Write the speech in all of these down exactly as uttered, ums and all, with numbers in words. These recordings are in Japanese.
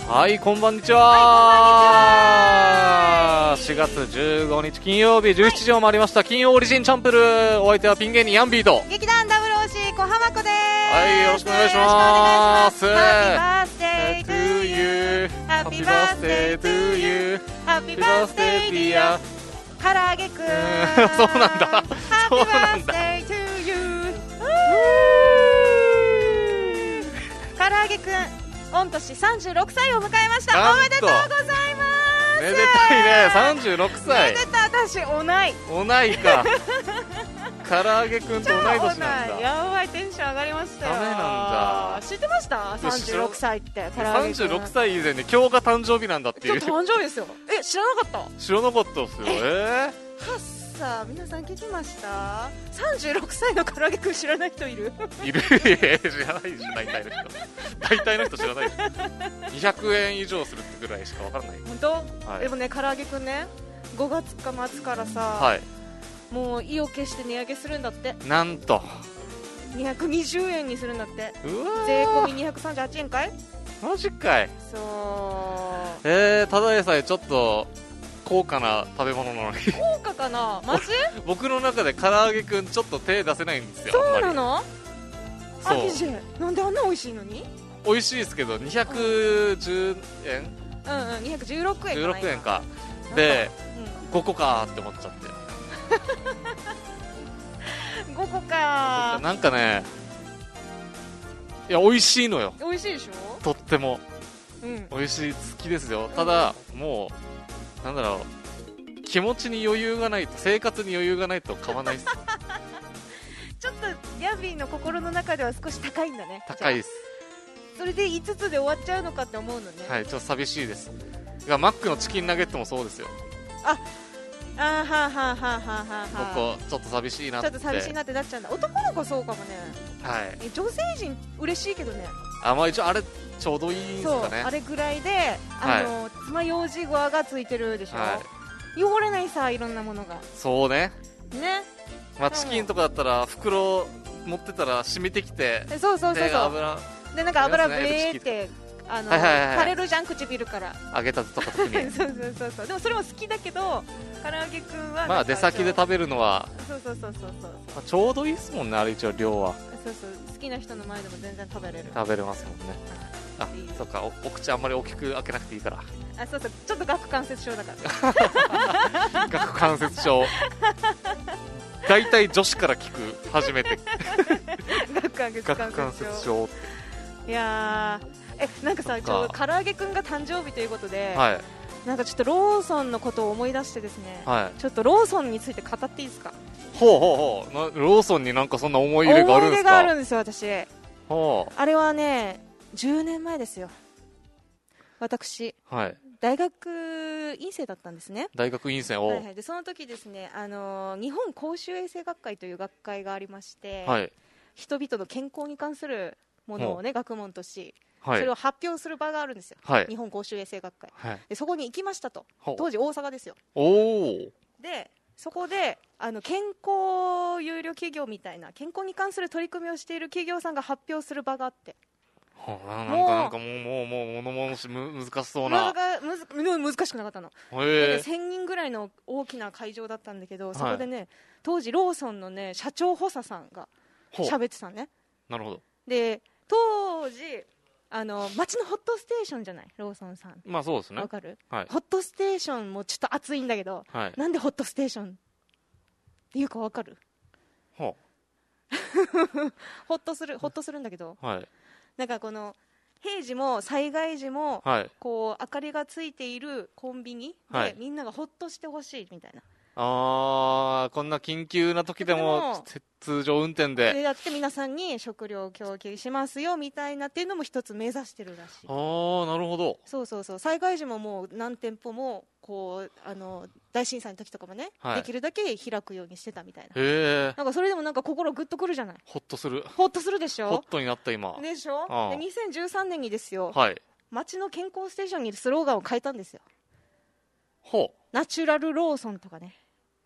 はい、こんばんにちは。 はい、 しがつじゅうごにち金曜日じゅうしちじを回りました、はい、金曜オリジンチャンプルー。お相手はピン芸人ヤンビーと劇団ダブルオーシー小浜子です。 はい、よろしくお願いします。 ハッピーバースデートゥーユー、 ハッピーバースデートゥーユー、 ハッピーバースデーディア唐揚げくん。 そうなんだ、 ハッピーバースデートゥーユー。唐揚げくん御年さんじゅうろくさいを迎えました。おめでとうございます。 めでたいね、さんじゅうろくさい。 めでたい。私おないおないか唐揚げくんと同い年なんだ。 やばい、テンション上がりましたよ。 ダメなんだ。 知ってました？さんじゅうろくさいって唐揚げくん。 さんじゅうろくさい以前に今日が誕生日なんだっていう。 今日誕生日ですよ。え、知らなかった？ 知らなかったですよ。えー、 はっさあ、皆さん聞きました？さんじゅうろくさいの唐揚げくん知らない人いる？ いる。知らないでしょ、大体の人。大体の人知らないです。にひゃくえん以上するってぐらいしかわからない。 本当？ はい、 でもね、唐揚げくんね、ごがつか末からさ、 はい、 もう意を決して値上げするんだって。 なんとにひゃくにじゅうえんにするんだって。 うわ、 税込みにひゃくさんじゅうはちえんかい？ マジかい。 そう。 えー、ただでさえちょっと高価な食べ物なのに高価かな？マジ？ 僕の中で唐揚げくんちょっと手出せないんですよ。 そうなの？ そう。 アキジェ、なんであんな美味しいのに？ 美味しいですけどにひゃくじゅうえん、 うんうん、にひゃくじゅうろくえんかな。 じゅうろくえんかで、うん、ごこかって思っちゃってごこか。 なんかね、いや美味しいのよ。 美味しいでしょ、 とっても、 うん、 美味しい、好きですよ。ただ、うん、もうなんだろう、気持ちに余裕がないと、生活に余裕がないと買わないっすちょっとヤビーの心の中では少し高いんだね。 高いです。 それでいつつで終わっちゃうのかって思うのね。 はい、ちょっと寂しいです。がマックのチキンナゲットもそうですよ。 ああーはーはーはーはーはーはここちょっと寂しいなって。 ちょっと寂しいなってなっちゃうんだ。男の子そうかもね。 はい。 女性陣嬉しいけどね。 あ、まあ一応あれちょうどいいんですかね。 そう、あれぐらいで、あの、はい、爪楊枝ゴアがついてるでしょ、はい、汚れないさ、いろんなものが。 そうね。 ね。 まあチキンとかだったら袋持ってたら染みてきて、 そうそうそうそう。 油でなんか油ブレーってあの、はいはいはい、垂れるじゃん、唇から揚げたてとか特にそうそうそうそう。でもそれも好きだけど、唐揚げくんはまあ出先で食べるのはそうそうそうそうそう、まあ、ちょうどいいですもんね、あれ一応量は。 そうそう、好きな人の前でも全然食べれる。 食べれますもんね。あ、そっか、 お, お口あんまり大きく開けなくていいから。 あ、そうそう、ちょっと顎関節症だから顎関節症大体女子から聞く、初めて顎関節症。いやー、え、なんかさ、ちょ唐揚げくんが誕生日ということで、はい、なんかちょっとローソンのことを思い出してですね、はい、ちょっとローソンについて語っていいですか？ ほうほうほう。な、ローソンになんかそんな思い入れがあるんですか？ 思い入れがあるんですよ、私。ほう。あれはね、じゅうねんまえですよ。私、はい、大学院生だったんですね。 大学院生を、 はいはい、でその時ですね、あのー、日本公衆衛生学会という学会がありまして、はい、人々の健康に関するものをね、学問とし、はい、それを発表する場があるんですよ、はい、日本公衆衛生学会、はい、でそこに行きましたと。当時大阪ですよ。おでそこであの健康有料企業みたいな健康に関する取り組みをしている企業さんが発表する場があって、 はあ、なんかなんかもうもうもう物々しむ難しそうな。 むずむ難しくなかったの。で、ね、せんにんぐらいの大きな会場だったんだけど、そこでね、はい、当時ローソンのね社長補佐さんが喋ってたね。 なるほど。 で当時あの街のホットステーションじゃない、ローソンさん。 まあそうですね。 わかる、 はい、 ホットステーションもちょっと熱いんだけど、はい、なんでホットステーションっていうかわかる？はあ、ホッとするホッとするんだけど、はい、なんかこの平時も災害時も、はい、こう明かりがついているコンビニで、はい、みんながホッとしてほしいみたいな。 あー、こんな緊急な時でも通常運転でやって皆さんに食料を供給しますよみたいなっていうのも一つ目指してるらしい。 あー、なるほど。 そうそうそう。災害時ももう何店舗もこうあの大震災の時とかもね、はい、できるだけ開くようにしてたみたいな。へー。なんかそれでもなんか心グッとくるじゃない。 ホッとする。 ホッとするでしょ。 ホッとになった今。 でしょ。でにせんじゅうさんねんにですよ、 はい、 街の健康ステーションにスローガンを変えたんですよ。 ほう。 ナチュラルローソンとかね。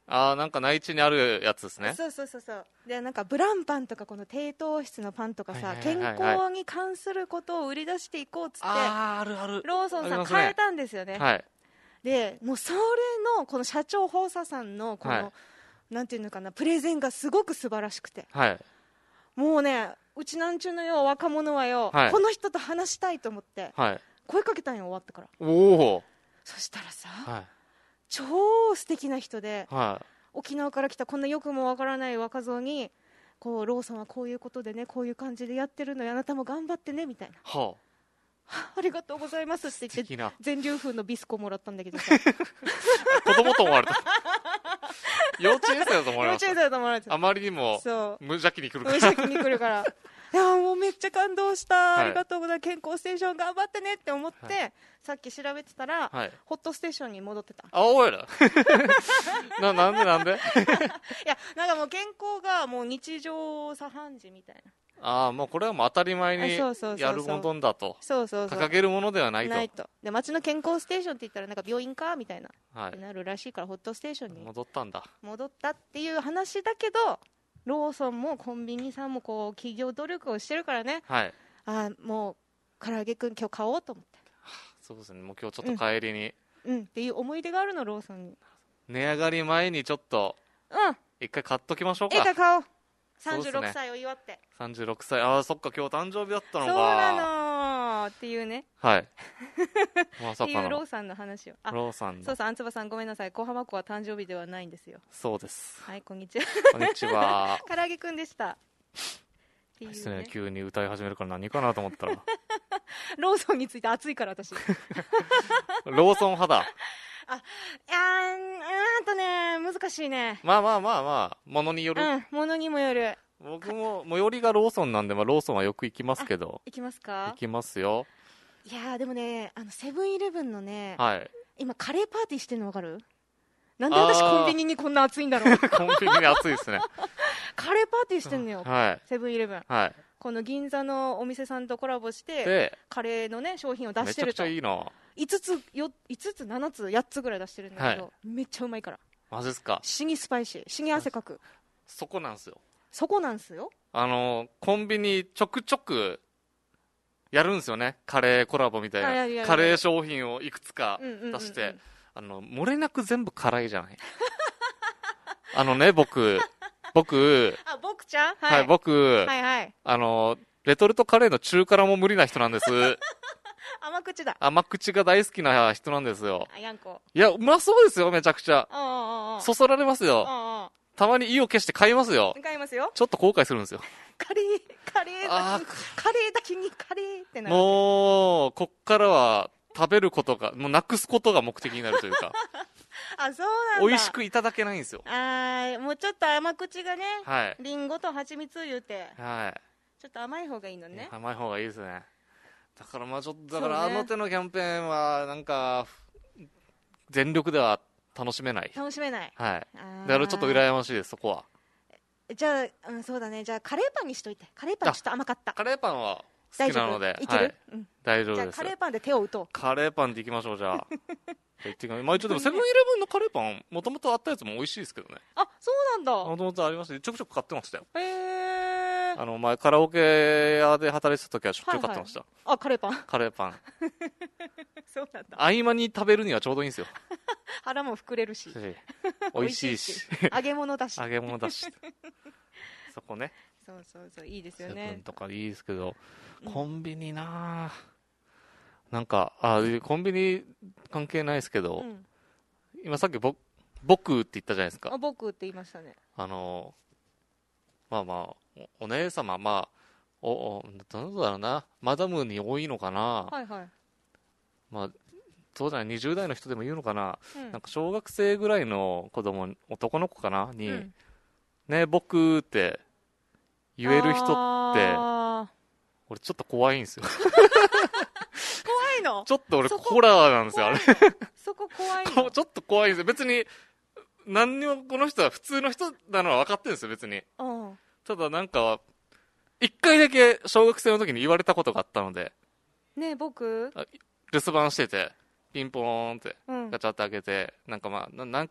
ああ、なんか内地にあるやつですね。 そうそうそうそう。で、なんかブランパンとかこの低糖質のパンとかさ、 はいはい健はいはい康に関することを売り出していこうっつって、 ああ、あるある。 ローソンさんありますね変えたんですよね。 はい。 で、もうそれのこの社長補佐さんのこの、 はいなんていうのかな、プレゼンがすごく素晴らしくて、 はい。 もうね、うちなんちゅうのよ若者はよ、 はいこの人と話したいと思ってはい。 声かけたんよ、終わってから。 おお。 そしたらさ、 はい。 超素敵な人で、 はい。 沖縄から来たこんなよくもわからない若造に、こうローソンはこういうことでね、こういう感じでやってるのよ、あなたも頑張ってねみたいな、 ははありがとうございますって言って素敵な全粒粉のビスコもらったんだけどさあ。子供と思われた。幼稚園生だと思わ幼稚園れました。 生だと思われてあまりにもそう無邪気に来るから。 無邪気に来るからいやもうめっちゃ感動した、 はいありがとうございます、健康ステーション頑張ってねって思って、 はさっき調べてたら、 はい。 ホットステーションに戻ってた。 あ、おいら。な、なんでなんでいやなんかもう健康がもう日常茶飯事みたいな。 ああ、もうこれはもう当たり前にそうそうそうそうやるものだと。 そうそうそう掲げるものではないと。 ないと。で町の健康ステーションって言ったらなんか病院かみたいな、 はい。 なるらしいからホットステーションに戻ったんだ。 戻ったっていう話だけど、ローソンもコンビニさんもこう企業努力をしてるからね、 はい。 あもう唐揚げくん今日買おうと思って、 そうですね。もう今日ちょっと帰りに、 うんっていう思い出があるの、ローソンに。 値上がり前にちょっと、 うん一回買っときましょうええか。 か買おう、 そうっすねさんじゅうろくさいを祝って。 さんじゅうろくさい。ああ、そっか、今日誕生日だったのか。 そうなのっていうねはい。まさってかの。 いうローさんの話を。あローさんの。 そうそう、あんつばさんごめんなさい、小浜子は誕生日ではないんですよ。 そうです。 はい、こんにちは。 こんにちは。 唐揚げくんでしたっていうですね、 ね。 急に歌い始めるから何かなと思ったら。 ローソンについて熱いから私。いやローソン派だ。 ー、うーんとね、難しいね。 まあまあまあまあ、ものによる。 うん、ものにもよる。 僕も最寄りがローソンなんで、まあ、ローソンはよく行きますけど。 いきますか行。きますよ。 いやーでもね、あのセブンイレブンのね、 はい。 今カレーパーティーしてるの分かる？なんで私コンビニにこんな暑いんだろう。 コンビニに暑いですね。 カレーパーティーしてんのよ、 はい。 セブンイレブン。 はい。 この銀座のお店さんとコラボしてで、 カレーのね商品を出めちゃくちしてると。 ゃいいな。 いつつよいつつななつやっつぐらい出してるんだけど、 はめっちゃうまいから。 マジですか。 死にスパイシー、死に汗かく。 そこなんですよ。 そこなんすよ。 あのー、コンビニちょくちょくやるんですよね。カレーコラボみたいな。 あやるやるカレー商品をいくつかうんうんうんうん出して、あの、漏れなく全部辛いじゃない。あのね、僕、僕、 あ、僕ちゃんはい、僕、 はいはい。 あのー、レトルトカレーの中辛も無理な人なんです。 甘口だ。 甘口が大好きな人なんですよ。 あ、やんこ。 いや、うまそうですよ、めちゃくちゃ。 ああああああ。 そそられますよ。 あたまに意を決して買いますよあ。買いますよ。 ちょっと後悔するんですよ。 カレー、カレーあだけ、カレーだけにカレーってなる。 もう、こっからは食べることが、もうなくすことが目的になるというか、 あ、そうなんだ。 美味しくいただけないんですよ。 あー、もうちょっと甘口がね、 はい。 リンゴと蜂蜜言うて、 はちょっと甘い方がいいのい。 ね。 甘い方がいいですね。だからまあちょっと、だからそうねあの手のキャンペーンは、なんか、全力では楽しめない。 楽しめない。 はい。 あーだからちょっと羨ましいです、そこは。 じゃあ、うん、そうだね。じゃあ、カレーパンにしといて。カレーパンちょっと甘かった。 カレーパンは好大丈夫きなので、 いける、 はい。 うん。 大丈夫です。 じゃあ、カレーパンで手を打とう。 カレーパンでいきましょう、じゃあ。じゃあ行ってきままあ一応でもセブンイレブンのカレーパン、もともとあったやつも美味しいですけどね。 あ、そうなんだ。 もともとありましたちょくちょく買ってましたよ。 へえー。 あの、前カラオケ屋で働いてた時はしょっちゅう買ってました。 はいはい、あ、カレーパン。 カレーパン。 そうなんだ。 合間に食べるにはちょうどいいんですよ。 腹も膨れるし。 美味しいし。 揚げ物だし。 揚げ物だし。そこね。 そうそうそう、いいですセブよねン。とかいいですけど、 うんコンビニなぁ。なんか、あ、コンビニ関係ないですけど、 うん、 今さっきぼ僕って言ったじゃないですか。 あ、僕って言いましたね。 あの、まあまあ、お、お姉様、まあ、お、お、どうだろうな。マダムに多いのかな。 はいはい。 まあ、そうだね、にじゅう代の人でも言うのかな。 うんなんか小学生ぐらいの子供、男の子かなに、 うんね、僕って言える人って、 あ俺ちょっと怖いんですよ。 ー怖いのちょっと俺そこホラーなんですよ、あれ。 そこ怖いこのちょっと怖いんですよ。別に、何にもこの人は普通の人なのは分かってるんですよ、別に。 うん。 ただなんか、一回だけ小学生の時に言われたことがあったので、 ねえ、僕留守番してて、ピンポーンって、 うんガチャって開けて、なんかまあ、ななんか来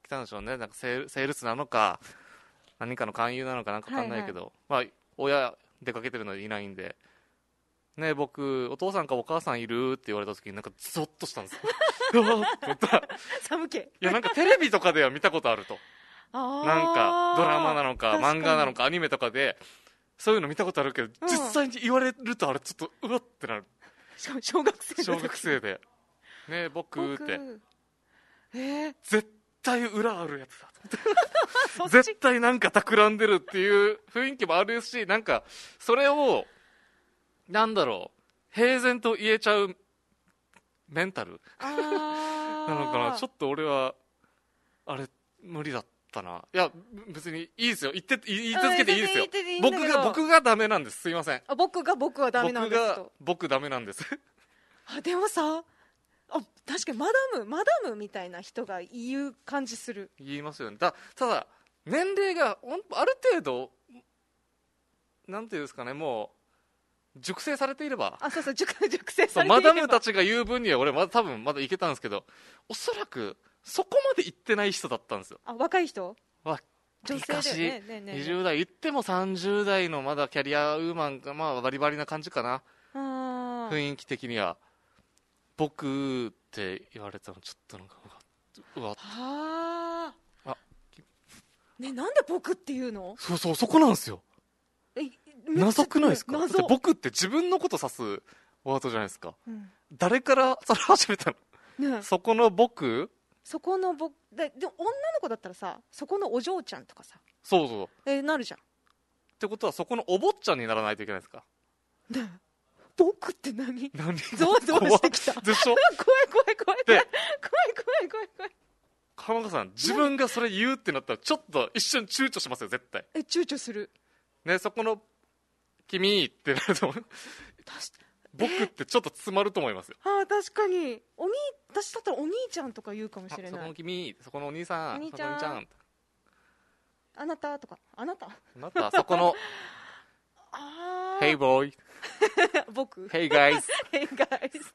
たんでしょうね。なんかセール、セールスなのか何かの勧誘なのかなんか分かんないけど、はいはい、まあ親出かけてるのでいないんでね、僕お父さんかお母さんいるって言われた時になんかゾッとしたんですようわーって思った寒気。いやなんかテレビとかでは見たことあるとあなんかドラマなのか漫画なのかアニメとかでそういうの見たことあるけど、うん、実際に言われるとあれちょっとうわってなる。 小学生小学生でね僕ってえー、 絶対裏あるやつだと思って絶対なんか企んでるっていう雰囲気もあるし、なんかそれをなんだろう平然と言えちゃうメンタルなのかな。ちょっと俺はあれ無理だったな。いや別にいいですよ、言って言い続けていいですよ。僕が僕がダメなんです。すいません。 あ僕が僕はダメなんですと。 僕が僕ダメなんですあでもさあ確かにマダムマダムみたいな人が言う感じする。 言いますよね。だただ年齢がある程度なんていうんですかね、もう熟成されていれば、 あそうそう 熟, 熟成されていればマダムたちが言う分には俺まだ多分まだいけたんですけど、おそらくそこまでいってない人だったんですよ。 あ若い人わ女性で、ねねね、 にじゅう代いってもさんじゅう代のまだキャリアウーマンがまあバリバリな感じかな。 あ雰囲気的には僕って言われたのちょっとなんかうわっはあね、なんで僕って言うの。 そうそうそこなんですよ。 え謎くないですか。 謎。 僕って自分のこと指すワードじゃないですか、うん、誰からそれ始めたの、ね、そこの僕そこの僕でで女の子だったらさそこのお嬢ちゃんとかさそうそうえー、なるじゃん。 ってことはそこのお坊ちゃんにならないといけないですか。 ね僕って何何ゾワゾワしてきたでしょ怖い怖い怖い怖い怖い怖い怖い怖い。 浜岡さん自分がそれ言うってなったらちょっと一瞬躊躇しますよ絶対。 え躊躇するね。そこの君ってなると僕ってちょっと詰まると思いますよ。 ああ確かにお兄私だったらお兄ちゃんとか言うかもしれない。 そこの君そこのお兄さんお兄ちゃんそこの兄ちゃんあなたとかあなたあなたそこのあ Hey boy 僕 Hey guys Hey guys Hey guys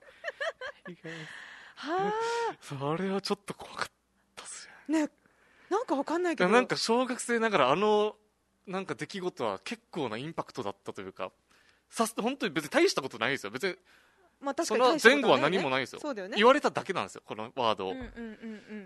はあそれはちょっと怖かったっすよね。なんかわかんないけどなんか小学生ながらあのなんか出来事は結構なインパクトだったというかさ本当に別に大したことないですよ。別に、 まあ、確かにその前後は何もないですよ。 そうだよね。 言われただけなんですよこのワードを、 うんうんうんうん、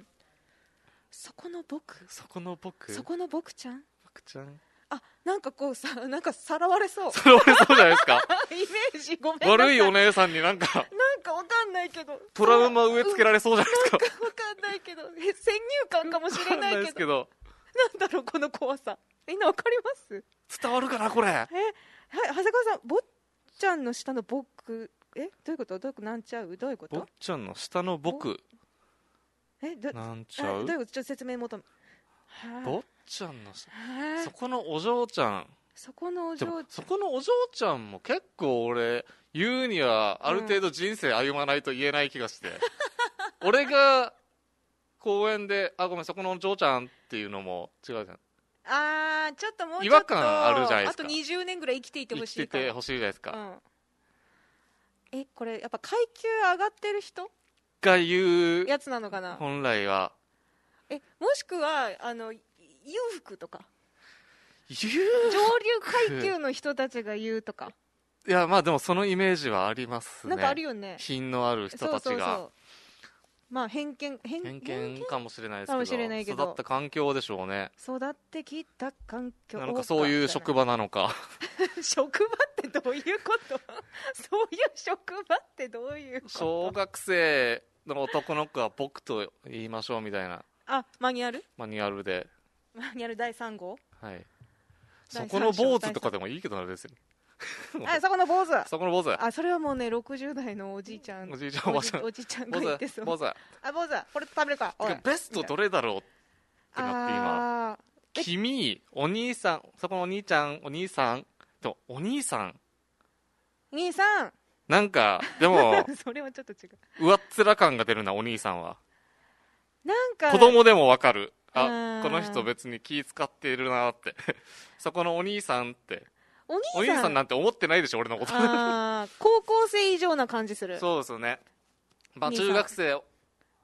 そこの僕そこの僕そこの僕ちゃん僕ちゃんあなんかこうさなんかさらわれそうさらわれそうじゃないですかイメージごめんなさい。 悪いお姉さんになんかなんかわかんないけどトラウマ植え付けられそうじゃないですか。 なんかわかんないけどえ先入観かもしれないけどないですけどなんだろうこの怖さみんなわかります。 伝わるかなこれ。えはい長谷川さん坊ちゃんの下の僕えどういうことどういうことなんちゃうどういうこと坊ちゃんの下の僕えどなんちゃうどういうことちょっと説明求め坊ちゃんの下そこのお嬢ちゃんそこのお嬢ちゃんそこのお嬢ちゃんも結構俺言うにはある程度人生歩まないと言えない気がして、うん、俺が公園であごめんそこのお嬢ちゃんっていうのも違うじゃん。 あーちょっともうちょっと違和感あるじゃないですか。 あとにじゅうねんぐらい生きていてほしい生きててほしいじゃないですか、 うん、えこれやっぱ階級上がってる人が言うやつなのかな本来は。 えもしくはあの裕福とか上流階級の人たちが言うとか。 いやまあでもそのイメージはありますね。 なんかあるよね品のある人たちが。そうそうそうまあ偏見偏見偏見かもしれないですけどかもしれないけど育った環境でしょうね。 育ってきた環境なんかそういう職場なのか職場ってどういうことそういう職場ってどういうこと。 小学生の男の子は僕と言いましょうみたいなあマニュアルマニュアルでマニュアルだいさん号はいそこの坊主とかでもいいけどあれですよあそこの坊主そこの坊主あそれはもうねろくじゅう代のおじいちゃんおじいちゃんおばちゃんおじいちゃんが言ってそう坊主あ坊主これ食べるかおいベストどれだろうってなって今君お兄さんそこのお兄ちゃんお兄さんでもお兄さん兄さんなんかでもそれはちょっと違う上っ面感が出るなお兄さんは。 なんか子供でもわかるあこの人別に気使っているなってそこのお兄さんってお兄さん、 お兄さんなんて思ってないでしょ俺のこと。 あ高校生以上な感じする。 そうですよね、まあ、中学生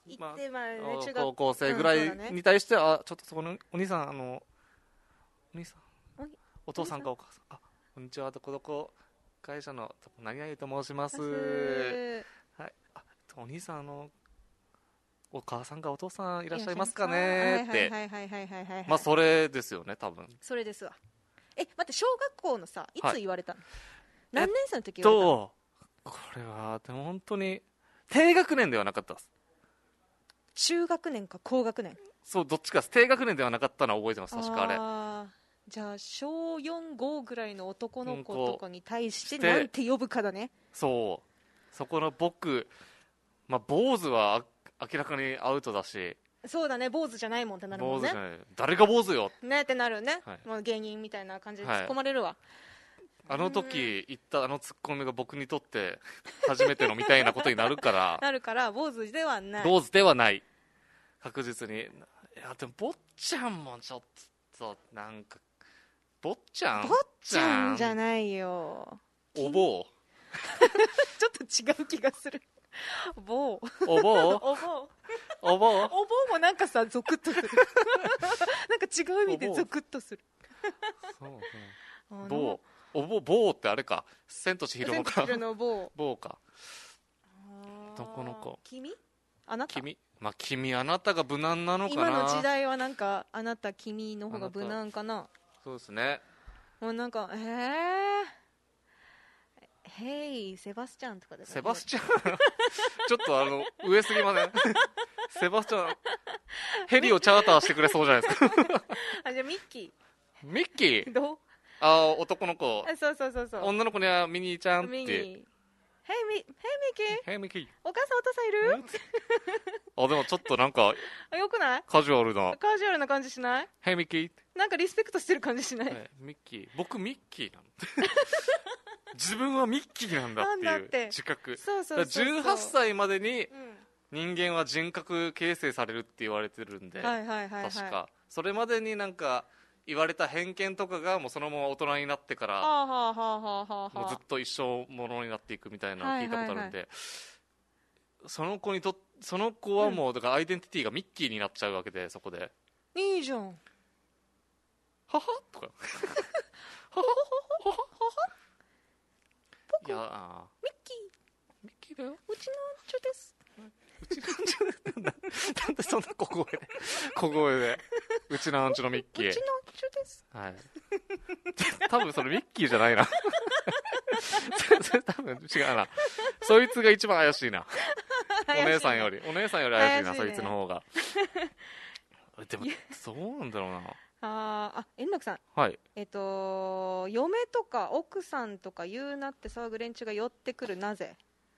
行って、まあね、 まあ、 中学高校生ぐらいに対しては、うんね、あちょっとそこのお兄さん、あのお兄さん お, お父さんかお母さん、あこんにちは、どこどこ会社の何々と申します、はい、あお兄さん、あのお母さんかお父さんいらっしゃいますかねって、まあそれですよね、多分。 それですわ。え待って、小学校のさ、いつ言われたの、はい、何年生の時言われたの？えっとこれはでも本当に低学年ではなかったです。 中学年か高学年？ そう、どっちかです。低学年ではなかったのは覚えてます、確かあれ。 あじゃあ小よん、ごぐらいの男の子とかに対してなんて呼ぶかだね。 そう、そこの僕、まあ、坊主は明らかにアウトだし、 そうだね、坊主じゃないもんってなるもんね。坊主じゃない、 誰が坊主よねってなるね、はい、もう芸人みたいな感じで突っ込まれるわ、はい、 あの時言ったあのツッコミが僕にとって初めてのみたいなことになるからなるから坊主ではない、 坊主ではない、確実に。いやでも坊ちゃんもちょっとなんか、坊ちゃん坊ちゃんじゃないよ、 お坊ちょっと違う気がする。坊お坊お坊お坊お坊もなんかさゾクッとするなんか違う意味でゾクッとするそうそう坊お坊坊ってあれか、千と千尋のか、 千と千尋の坊坊か、どこの子、 君あなた君、まあ、君あなたが無難なのかな。 今の時代はなんかあなた君の方が無難かな。 そうですね。 もうなんかえーヘイセバスチャンとかで、ね、 セバスチャンちょっとあの上すぎませんセバスチャンヘリをチャーターしてくれそうじゃないですかあ、じゃあミッキーミッキーどう、 あ、男の子、 あ、そうそうそうそう、 女の子にはミニーちゃんって、 ミニー、ヘイミ、ヘイミッキー、 ヘイミッキー、 お母さんお父さんいるあ、でもちょっとなんかあ、よくない？ カジュアルな、 カジュアルな感じしない？ ヘイミッキー、 なんかリスペクトしてる感じしない？ はい、ミッキー、僕ミッキーなの自分はミッキーなんだっていう自覚。 そうそうそうそう、 じゅうはっさいまでに人間は人格形成されるって言われてるんで、 はいはいはいはい、 確かそれまでになんか言われた偏見とかがもうそのまま大人になってからもうずっと一生ものになっていくみたいな聞いたことあるんで、はいはいはい、その子にとその子はもうだからアイデンティティがミッキーになっちゃうわけで、そこでいいじゃん、 ははとかはははははいやあミッキーミッキーだよ、 うちのチョです、 うちのチョなんでそんな小声で小声でうちのアンチのミッキー、 うちのチョです、 はい、多分それミッキーじゃないなそれ多分違うな、そいつが一番怪しいなお姉さんよりお姉さんより怪しいな、怪しいね、そいつの方がでもそうなんだろうなああ、円楽さん、 はい、 えっと嫁とか奥さんとか言うなって騒ぐ連中が寄ってくる、なぜ？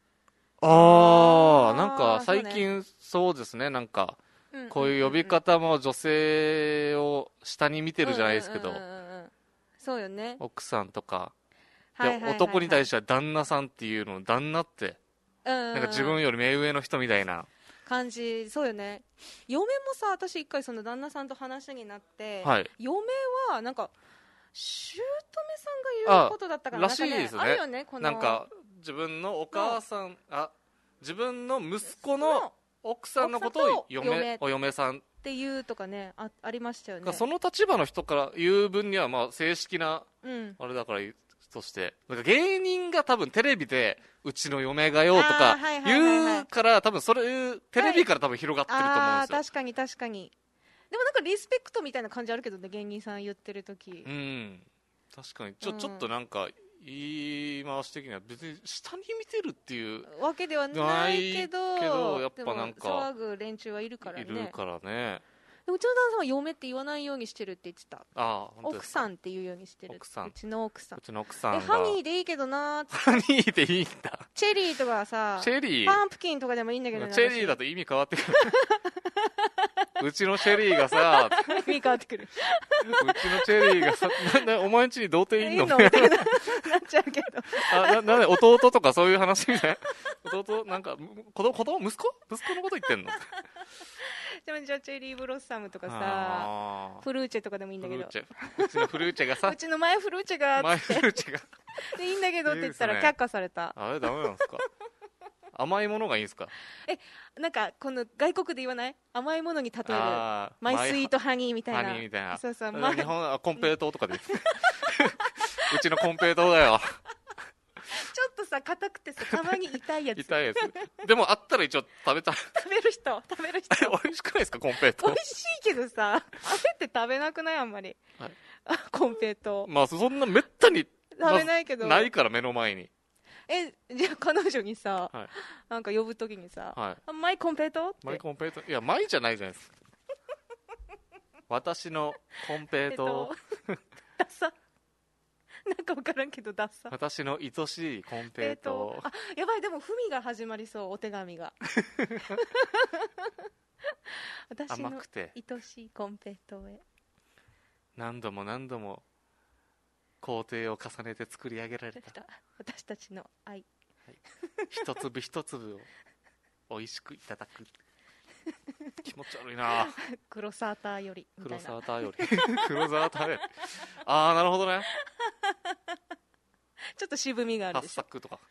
ああ、なんか最近そうですね、なんかこういう呼び方も女性を下に見てるじゃないですけど、 そうよね、 奥さんとかで男に対しては旦那さんっていうのを旦那ってなんか自分より目上の人みたいな感じ、そうよね。嫁もさ、私一回その旦那さんと話になって、 はい、 嫁はなんか姑さんが言うことだったから、 らしいですね、 あるよね、このなんか自分のお母さん、あ、自分の息子の奥さんのことを嫁、お嫁さんっていうとかね、 あ, ありましたよね。 その立場の人から言う分にはまあ正式な、うん、あれだからとしてなんか芸人が多分テレビでうちの嫁がよとか言うから、多分それテレビから多分広がってると思うんですよ、はい、あ、 確かに確かに。でもなんかリスペクトみたいな感じあるけどね、芸人さん言ってる時。 うん、確かにちょ、うん、ちょっとなんか言い回し的には別に下に見てるっていうわけではないけど、 けどやっぱなんか騒ぐ連中はいるからね。 いるからね。 うちの旦那さんは嫁って言わないようにしてるって言ってた。 ああ、 奥さんって言うようにしてる。 奥さん、 うちの奥さん。 うちの奥さんがハニーでいいけどなーって。 ハニーでいいんだ。 チェリーとかさ、 チェリー、 パンプキンとかでもいいんだけどね。 チェリーだと意味変わってくるうちのチェリーがさ意味変わってくるうちのチェリーがさ、ななお前んちに童貞いんのみたいななっちゃうけどあ、な、なんで弟とかそういう話みたいな弟なんか子供、子供息子息子のこと言ってんのでもじゃあチェリーブロッサムとかさ、フルーチェとかでもいいんだけど、 うちのフルーチェがさうちの前フルーチェが前フルーチェがでいいんだけどって言ったら却下された。 あれダメなんですか甘いものがいいんですか？ え、なんかこの外国で言わない？甘いものに例えるマイスイートハニーみたいな。 ハニーみたいな。 そうそう。 日本はコンペイトーとかでうちのコンペイトーだよ。 ちょっとさ硬くてさたまに痛いやつ。 痛いやつ。でもあったら一応食べたい。 食べる人食べる人。 美味しくないですかコンペイトー？ 美味しいけどさ、あれって食べなくないあんまり。はい、コンペイトー。 まあそんなめったに食べないけど、 まあ、ないから目の前に。 え、じゃあ彼女にさ、はい、なんか呼ぶときにさ、はい、マイコンペイトーって。 マイコンペイトー、いやマイじゃないじゃないですか。私のコンペイトー。 ダサ。なんか分からんけどダサ。 私の愛しいコンペイトー。 あ、やばい、でもふみが始まりそう、お手紙が。私の愛しいコンペイトーへ。 何度も何度も工程を重ねて作り上げられた私たちの愛、 はい、一粒一粒を美味しくいただく。気持ち悪いな。 黒サーターよりみたいな。 黒サーターより黒サーターより。ああなるほどね。 ちょっと渋みがあるでしょ。 八作とか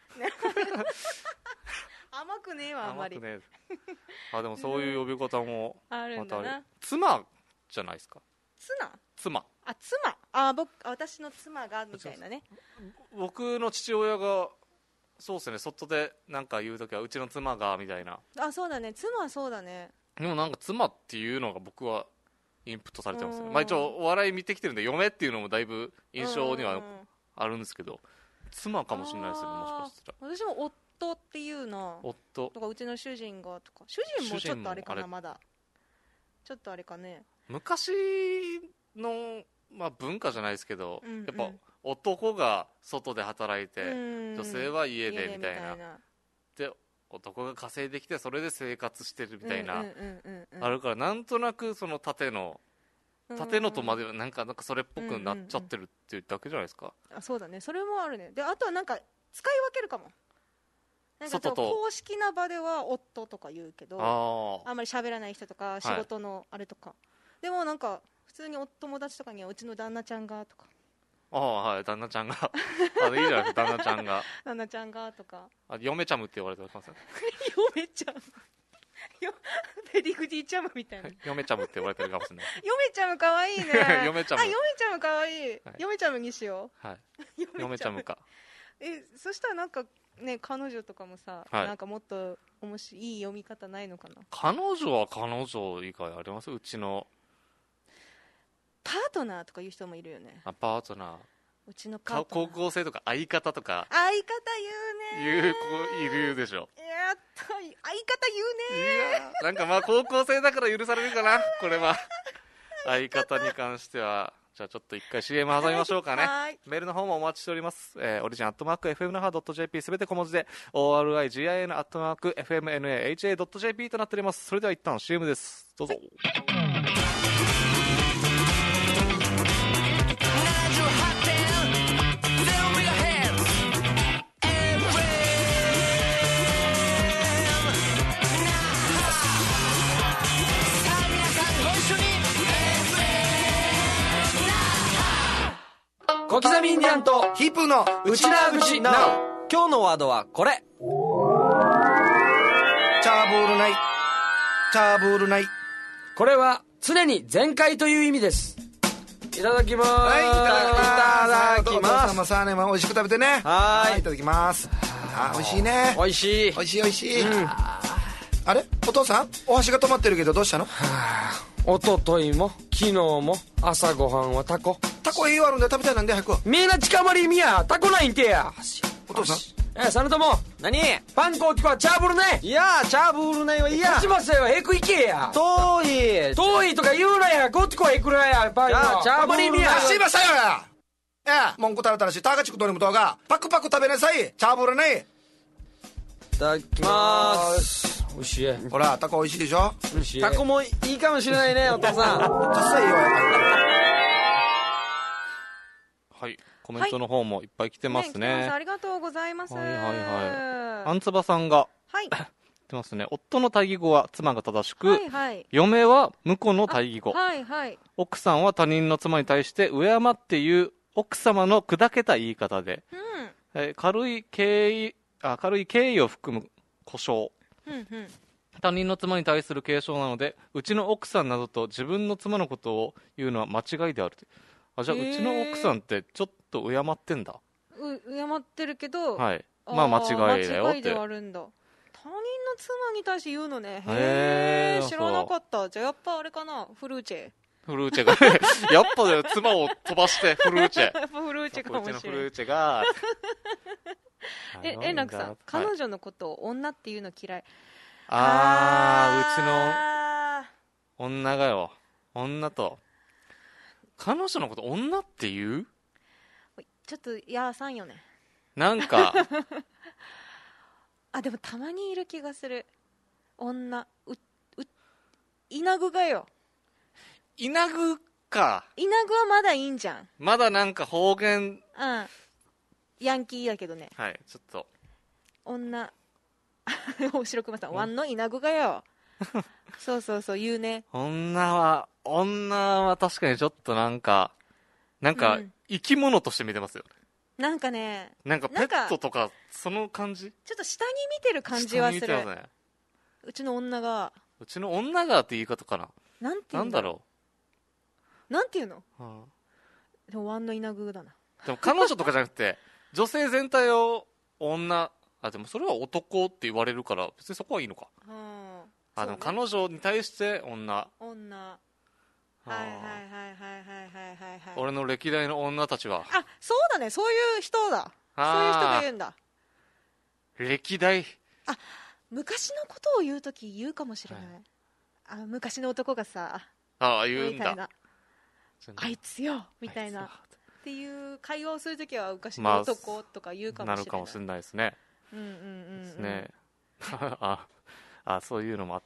甘くねえわあんまり。 甘くねえ。あでもそういう呼び方もあるんだな。 妻じゃないですか。 ツナ？ 妻。 あ、妻。あ、僕、私の妻がみたいなね。 僕の父親がそうですね、外でなんか言うときはうちの妻がみたいな。 あ、そうだね、妻はそうだね。 でもなんか妻っていうのが僕はインプットされてますね。まあ一応お笑い見てきてるんで嫁っていうのもだいぶ印象にはあるんですけど、妻かもしれないですよね、もしかしたら。 私も夫っていうな。 夫とかうちの主人がとか、主人もちょっとあれかな、まだちょっとあれかね。 昔の、まあ、文化じゃないですけど、うんうん、やっぱ男が外で働いて女性は家でみたいな、で男が稼いできてそれで生活してるみたいなあるから、なんとなくその縦の縦のとまでなんかなんかそれっぽくなっちゃってるっていうだけじゃないですか。 あ、そうだね、それもあるね。であとはなんか使い分けるかも。なんか公式な場では夫とか言うけど、 あ, あんまり喋らない人とか仕事のあれとか、はい、でもなんか普通にお友達とかにはうちの旦那ちゃんがとか、 ああはい、旦那ちゃんがあいいじゃないですか、旦那ちゃんが旦那ちゃんがとか、 あ嫁ちゃむって言われてますね嫁ちゃむペディグディちゃむみたいな嫁ちゃむって言われてるかもしれない嫁ちゃむかわいいね嫁ちゃむ、 あ、嫁ちゃむかわいい、はい、嫁ちゃむにしよう、はい、嫁ちゃむか。 え、そしたらなんかね、彼女とかもさ、はい、なんかもっと面白いいい読み方ないのかな。 彼女は彼女以外あります？うちのパートナーとかいう人もいるよね。 あ、パートナー、 うちのパートナー、 高校生とか相方とか相方言うね、 言う子いるでしょ。 やっと相方言うね。 いやなんかまあ高校生だから許されるかなこれは相方に関しては。じゃあちょっと一回 シーエム 挟みましょうかね。はい、メールの方もお待ちしております。えー、オリジンアットマーク エフエム 那覇 .jp すべて小文字で オーアールアイジーアイエヌ アットマーク エフエムエヌエーエイチエー ドット ジェーピー となっております。それでは一旦 シーエム です。どうぞ。はい、 小刻みインディアンとヒップの内縄口なお。今日のワードはこれ。 チャーブールない、チャーブールない。 これは常に全開という意味です。いただきます。 はい、いただきます。いただきます。 お父様さあね、まあ、美味しく食べてね。 はい、 いただきます。あ、美味しいね。 美味しい美味しい美味しい、うん、あれお父さんお箸が止まってるけどどうしたの？はあ、おとといも昨日も朝ごはんはタコ。 タコ栄養あるんで食べたいなんで早く。 みんな近まりみやタコないんてや。 お父さん、 え、実朝何パン粉を聞こえチャーブルね。いやチャーブルねはいや立松よへくいけや。遠い遠いとか言うなや。こっちこへくらやパンのチャーブルねや。 すいませんよや。ええ、文句たらたらしタガチクトリムトがパクパク食べなさい。チャーブルね。 いただきまーす。美味しい。 ほらタコ美味しいでしょ。 美味しい。タコもいいかもしれないねお父さん実際いいわやっぱり。 はい、コメントの方もいっぱい来てますね。 はいね、ありがとうございます。 はいはいはい。あんつばさんが、 はい、 来てますね。夫の対義語は妻が正しく、 はいはい、 嫁は婿の対義語、 はいはい、 奥さんは他人の妻に対して敬っていう奥様の砕けた言い方で、 うん、 えー、軽い敬意あ軽い敬意を含む故障、 うんうん、 他人の妻に対する敬称なので、うちの奥さんなどと自分の妻のことを言うのは間違いである。あ、じゃあ、うちの奥さんってちょっと敬ってんだ。 う敬ってるけど、 はい、まあ間違いだよって。 間違いではあるんだ。他人の妻に対して言うのね。へえ、知らなかった。じゃあやっぱあれかな、フルーチェ。 フルーチェがやっぱね、妻を飛ばしてフルーチェやっぱフルーチェかもしれない。 うちのフルーチェがえ、円楽さん、はい、彼女のことを女っていうの嫌い。 あー、うちの女がよ、女と彼女のこと女って言う？ ちょっとやーさんよね。 なんかあ、でもたまにいる気がする。女、う、う、稲具がよ。 稲具か。 稲具はまだいいんじゃん。 まだなんか方言。 うん。ヤンキーだけどね。 はい、ちょっと。 女。白熊さん、ワンの稲具がよ。そうそうそう、言うね。 女は、女は確かにちょっとなんか、なんか、生き物として見てますよね。 なんかね。 なんかペットとか、その感じ？ ちょっと下に見てる感じはする。ね、うちの女が。 うちの女がって言い方かな。 なんて言うんだろう。なんて言うの？はあ、でもワンの稲具だな。 でも彼女とかじゃなくて女性全体を女、あ、でもそれは男って言われるから別にそこはいいのか。うん、あ、でも彼女に対して女。 女。はいはいはいはいはいはいはい。 俺の歴代の女たちは。 あ、そうだね、そういう人だ。そういう人が言うんだ。 歴代。 あ、昔のことを言うとき言うかもしれない。はい、あ、昔の男がさ。 ああ、言うんだ。 あいつよみたいなっていう会話をするときは昔の男とか言うかもしれない、まあ、なるかもしれないですね。 うんうんうん、うん、 ですね。ああ、そういうのもあった。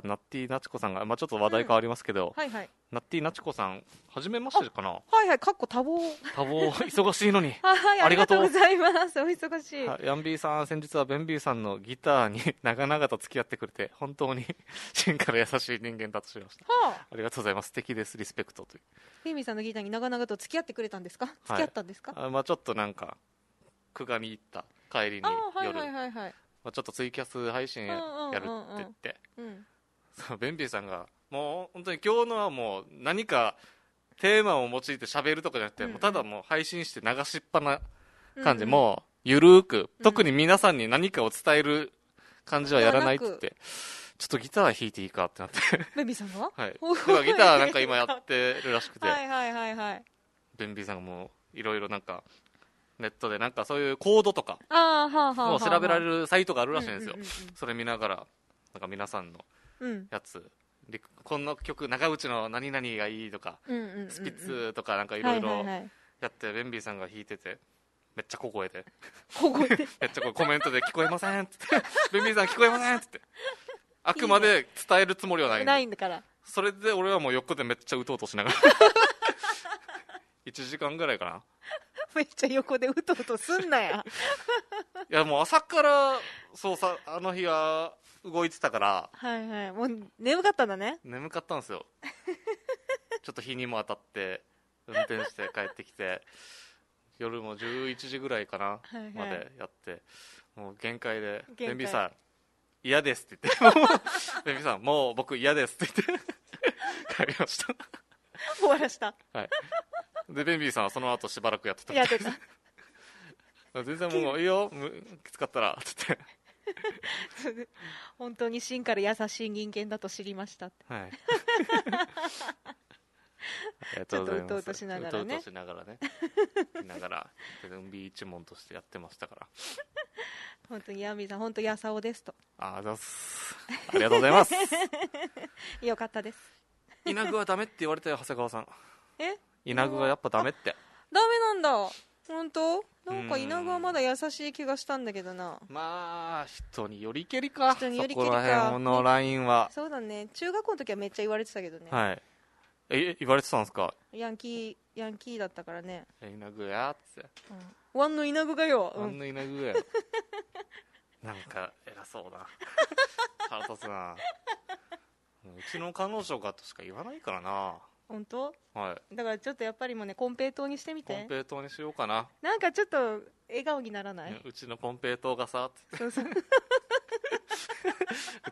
ナッティナチコさんが、まあ、ちょっと話題変わりますけど、うん、 はいはい、 ナッティナチコさん初めましてかな。 はいはい、かっこ多忙多忙忙しいのにはい、ありがとうございます。お忙しい。 ヤンビーさん、先日はベンビーさんのギターに長々と付き合ってくれて本当に真から優しい人間だと知りました、はあ、ありがとうございます。素敵です、リスペクトという。 ベンビーさんのギターに長々と付き合ってくれたんですか？付き合ったんですか？ はい、あ、まあ、ちょっとなんか久我に行った帰りに夜、はいはいはいはい、まあ、ちょっとツイキャス配信やるって言って、うんうんうん、そう、ベンビーさんがもう本当に今日のはもう何かテーマを用いて喋るとかじゃなくて、うんうん、もうただもう配信して流しっぱな感じ、うんうん、もうゆるーく、うん、特に皆さんに何かを伝える感じはやらないって言って、ちょっとギター弾いていいかってなってベンビーさんが、 はい、ではギターなんか今やってるらしくてはいはいはいはい、 ベンビーさんがもういろいろなんかネットでなんかそういうコードとかもう調べられるサイトがあるらしいんですよ。それ見ながらなんか皆さんのやつ、うん、この曲長渕の何々がいいとか、うんうんうんうん、スピッツとかなんかいろいろやって、ベンビーさんが弾いててめっちゃ小声で小声でめっちゃコメントで聞こえませんって言ってベンビーさん聞こえませんって言ってあくまで伝えるつもりはないんで、 ないんだから。それで俺はもう横でめっちゃうとうとしながらいちじかんぐらいかなめっちゃ横でうとうとすんなやいやもう朝からそうさ、あの日は動いてたから、 はいはい、もう眠かったんだね。 眠かったんですよちょっと日にも当たって運転して帰ってきて夜もじゅういちじぐらいかな、はいはい、までやってもう限界で「ベンビーさん嫌です」って言って「ベンビーさんもう僕嫌です」って言って帰りました終わらした、 はい、でベンビーさんはその後しばらくやってたやってた全然もういいよきつかったらって言って本当に真から優しい人間だと知りましたって、はい、 ありがとうございます。 ちょっとうとうとしながらねうとうとしながらねしながらベンビー一門としてやってましたから本当にヤンビーさん本当やさおですと。 ああ、ありがとうございますよかったです。 稲具はダメって言われたよ長谷川さん。 え、 稲具はやっぱダメって。 ダメなんだ。本当？なんか稲具はまだ優しい気がしたんだけどな。 まあ人によりけりか。 人によりけりか。 そこら辺のラインは、ね、 そうだね。中学校の時はめっちゃ言われてたけどね。 はい。え、言われてたんですか？ ヤンキーヤンキーだったからね。 稲具やっつって、 うん、ワンの稲具がよ、 ワンの稲具やなんか偉そうだ腹立つな。うちの彼女がとしか言わないからな。 本当？ はい。 だからちょっとやっぱりもうね、コンペイトーにしてみて。 コンペイトーにしようかな。 なんかちょっと笑顔にならない？ うちのコンペイトーがさって。 そうそう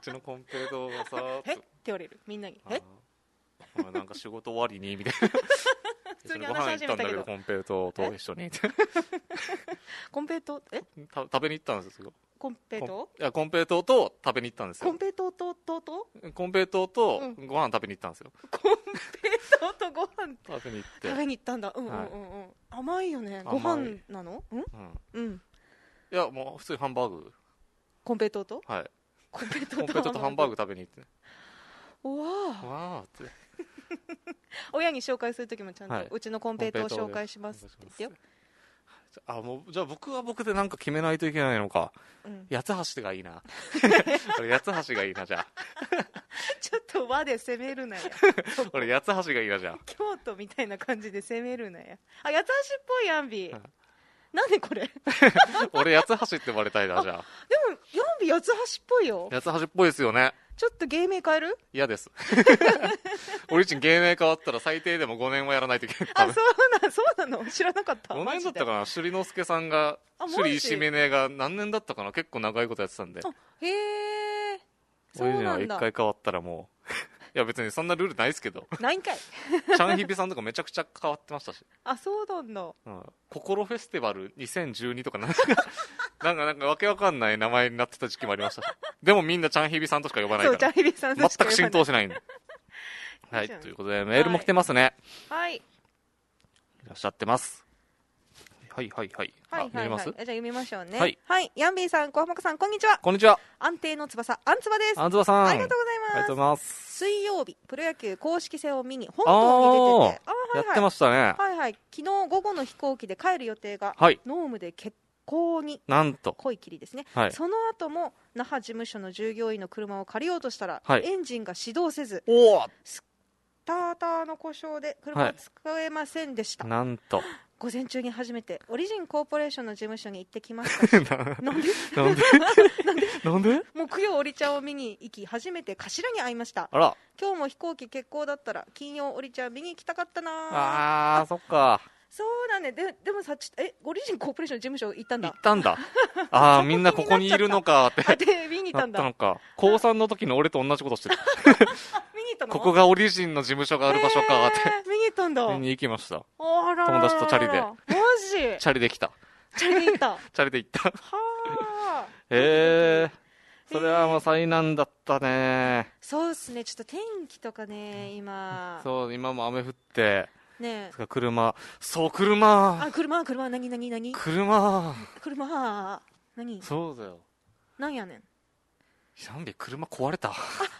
ちのコンペイトーがさえって言われるみんなに。えなんか仕事終わりにみたいな普通に話し始めたけどコンペイトーと一緒にコンペイトーえた食べに行ったんですよ。 コンペイトーいやコンペイトーと食べに行ったんですよ。 コンペイトーとととコンペイトーとご飯食べに行ったんですよ。 コンペイトーとご飯食べに行って食べに行ったんだ。うんうんうんうん、はい、甘いよね。ご飯なの？うん、うん、 いやもう普通にハンバーグ。 コンペイトーとはいコンペイトーとハンバーグ食べに行って、ね、 わーわーって親に紹介するときもちゃんと、はい、うちのコンペイトーを紹介しますって言ってよ。 あもうじゃあ僕は僕で何か決めないといけないのか、うん、八つ橋がいいな八つ橋がいいなじゃあちょっと和で攻めるなや俺八つ橋がいいなじゃあ京都みたいな感じで攻めるなや。あ八つ橋っぽいヤンビー、うん、なんでこれ俺八つ橋って呼ばれたいなじゃあ。 でもヤンビー八つ橋っぽいよ。 八つ橋っぽいですよね。 ちょっと芸名変える？ 嫌です俺ちん芸名変わったら最低でもごねんはやらないといけない。 あ、そうな、そうなの知らなかった。 ごねんだったかな。首里之助さんが首里石峰ねが何年だったかな。結構長いことやってたんで。 へえ。 俺ちんは一回変わったらもういや別にそんなルールないですけどないんかいチャンヒビさんとかめちゃくちゃ変わってましたし。 あ、そうなんだ、 うん、心フェスティバルにせんじゅうにとかなんかなんかなんかわけわかんない名前になってた時期もありましたしでもみんなチャンヒビさんとしか呼ばないから。 そう、チャンヒビさんとしか呼ばない。 全く浸透しないんではい、ということでメールも来てますね。 はい、いらっしゃってます。はいはいはい。 はいはいはい、 読みます？ じゃあ読みましょうね。 はい、 はい、ヤンビーさん、小浜さん、こんにちは。 こんにちは。 安定の翼、アンツバです。 アンツバさん、 ありがとうございます。 ありがとうございます。 水曜日、プロ野球公式戦を見に本島に出てて、 あ、はいはい、やってましたね。 はいはい、昨日午後の飛行機で帰る予定が、 はい、 濃霧で欠航に、 なんと濃い霧ですね、 はい、 その後も那覇事務所の従業員の車を借りようとしたら、 はい、 エンジンが始動せず、 おスターターの故障で車を使えませんでした。 はい、なんと午前中に初めてオリジンコーポレーションの事務所に行ってきましたしなんでなんでなんで木曜オリ茶を見に行き初めて頭に会いました。 あら、 今日も飛行機欠航だったら金曜オリ茶見に行きたかったなあ。あー、そっか。 そうだね。ででもさ、ちえオリジンコーポレーションの事務所行ったんだ。 行ったんだああみんなここにいるのかってで見に行ったんだ。 なったのか。高さんの時の俺と同じことしてる見に行ったの？ ここがオリジンの事務所がある場所かって、 えー、見に行ったんだ。 見に行きました。 あら友達とチャリで。 マジチャリで来た。 チャリで行ったチャリで行ったはあへえー、それはもう災難だったね。 そうですね。ちょっと天気とかね今そう今も雨降ってねえ、 車、そう車あ車車何何何車車何そうだよ。 なんやねん。 ヤンビ車壊れた壊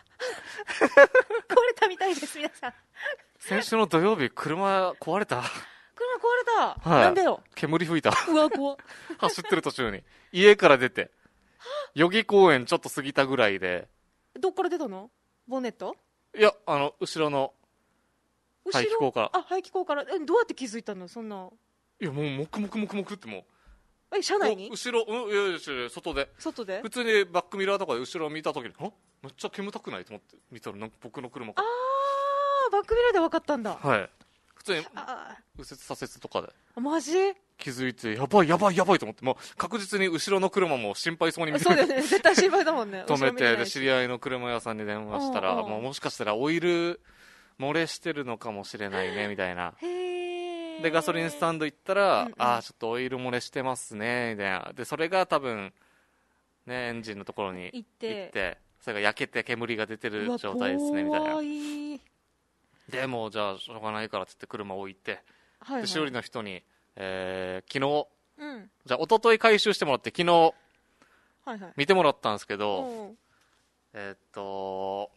れたみたいです皆さん。 先週の土曜日車壊れた。 車壊れた、 はい、 なんでよ。 煙吹いた。 うわ怖走ってる途中に家から出て代々木公園ちょっと過ぎたぐらいで。 どっから出たの？ボンネット？ いやあの後ろの排気口から。 あ、排気口から。え、どうやって気づいたの？そんな。 いやもうもくもくもくもくってもう。 え、車内に？ 後ろ、うん、いやいや外で。 外で？ 普通にバックミラーとかで後ろを見た時に、あ、めっちゃ煙たくないと思って見たらなんか僕の車か。 あー、バックミラーで分かったんだ。 はい。普通に右折左折とかで。 マジ？ 気づいてやばいやばいやばいと思って、もう確実に後ろの車も心配そうに見てそうだよね。絶対心配だもんね。 止めてで知り合いの車屋さんに電話したら、もうもしかしたらオイル漏れしてるのかもしれないねみたいな。 へでガソリンスタンド行ったら、うんうん、ああちょっとオイル漏れしてますねみたいな。でそれが多分ねエンジンのところに行って行ってそれが焼けて煙が出てる状態ですねみたいな。でもうじゃあしょうがないからって言って車を置いて、はいはい、で修理の人に、えー、昨日、うん、じゃあ一昨日回収してもらって昨日、はいはい、見てもらったんですけど、えー、っと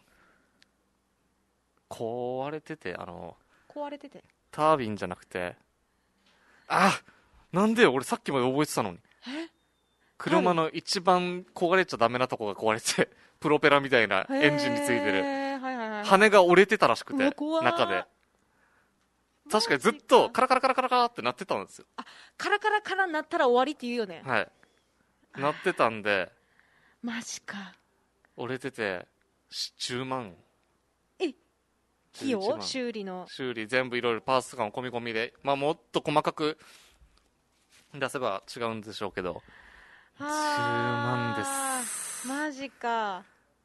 壊れてて、あの壊れててタービンじゃなくて、あなんで俺さっきまで覚えてたのに、車の一番壊れちゃダメなとこが壊れてプロペラみたいなエンジンについてる、はいはいはい、羽が折れてたらしくて中で確かにずっとカラカラカラカラカラってなってたんですよ。 あ、カラカラカラなったら終わりって言うよね。 はい、なってたんでマジか。 折れててじゅうまんえ費用修理の修理全部いろいろパーツとかも込み込みで、まあ、もっと細かく出せば違うんでしょうけどじゅうまんです。 マジか。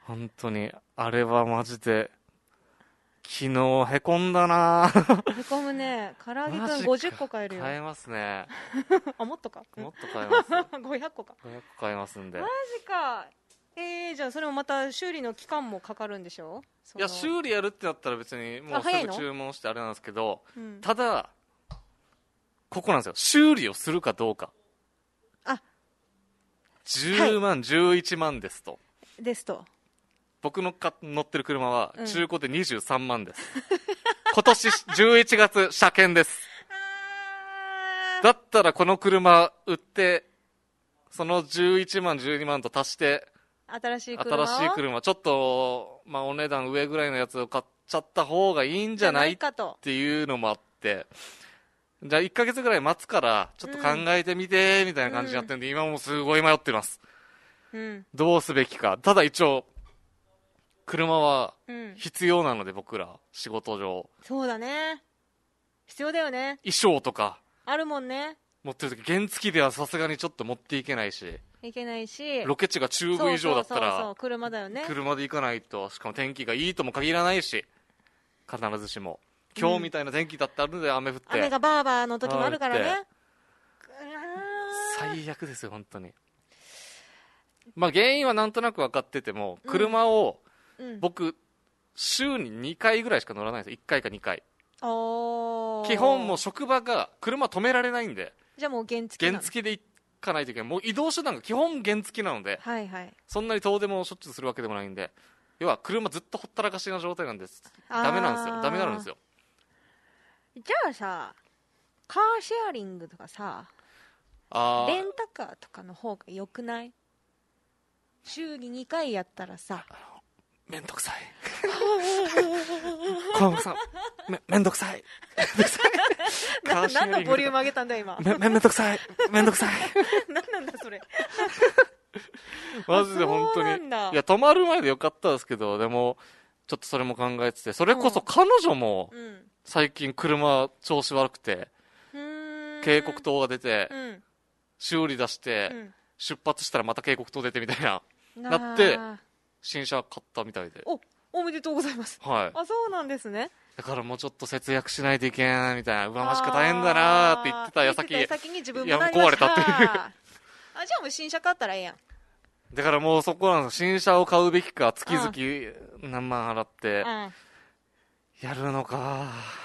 本当にあれはマジで昨日へこんだな。 へこむね。唐揚げくんごじゅっこ買えるよ。 買えますね。 あ、もっとか。 もっと買えます。 ごひゃっこか。 ごひゃっこ買えますんで。 マジか。えー、じゃあそれもまた修理の期間もかかるんでしょ？ いや、修理やるってなったら別にもうすぐ注文してあれなんですけど、うん、ただここなんですよ、修理をするかどうか。 あ、 じゅうまん、はい、じゅういちまんですとですと僕のか乗ってる車は中古でにじゅうさんまんです、うん、今年じゅういちがつ車検です。だったらこの車売ってそのじゅういちまんじゅうにまんと足して新しい車を新しい車ちょっと、まあ、お値段上ぐらいのやつを買っちゃった方がいいんじゃないっていうのもあって、じゃあいっかげつぐらい待つからちょっと考えてみてみたいな感じになってるんで、うん、今もすごい迷ってます、うん、どうすべきか。ただ一応車は必要なので、僕ら仕事上。 そうだね、必要だよね。 衣装とかあるもんね。 持ってる時原付ではさすがにちょっと持っていけないしいけないし、 ロケ地が中部以上だったら、そうそうそう、 車だよね。 車で行かないと、しかも天気がいいとも限らないし、必ずしも今日みたいな天気だったので雨降って、 雨がバーバーの時もあるからね。 最悪ですよ本当に。まあ原因はなんとなく分かってても、車を僕週ににかいぐらいしか乗らないんですよ。いっかいかにかい。 おー、 基本もう職場が車止められないんで、 じゃあもう原付なの？ 原付で行かないといけない。もう移動手段が基本原付なので、 はいはい、 そんなに遠出もしょっちゅうするわけでもないんで、要は車ずっとほったらかしな状態なんです。ダメなんですよ。ダメなんですよ。 じゃあさ、カーシェアリングとかさ、あレンタカーとかの方が良くない？週ににかいやったらさ、 めんどくさい小山さん め, めんどくさいな何のボリューム上げたんだ今。 め, めんどくさいめんどくさい何なんだそれマジで本当に。いや泊まる前でよかったですけど、でもちょっとそれも考えてて、それこそ彼女も最近車調子悪くて、うん、警告灯が出て、うん、修理出して、うん、出発したらまた警告灯出てみたいななって新車買ったみたいで。 お、おめでとうございます。 はい。 あ、そうなんですね。 だからもうちょっと節約しないといけないみたいな、うわマジか大変だなーって言ってた矢先、 言ってた矢先に自分もいや壊れたっていうあ、 じゃあもう新車買ったらええやん。 だからもうそこなんですよ。新車を買うべきか、月々何万払ってやるのか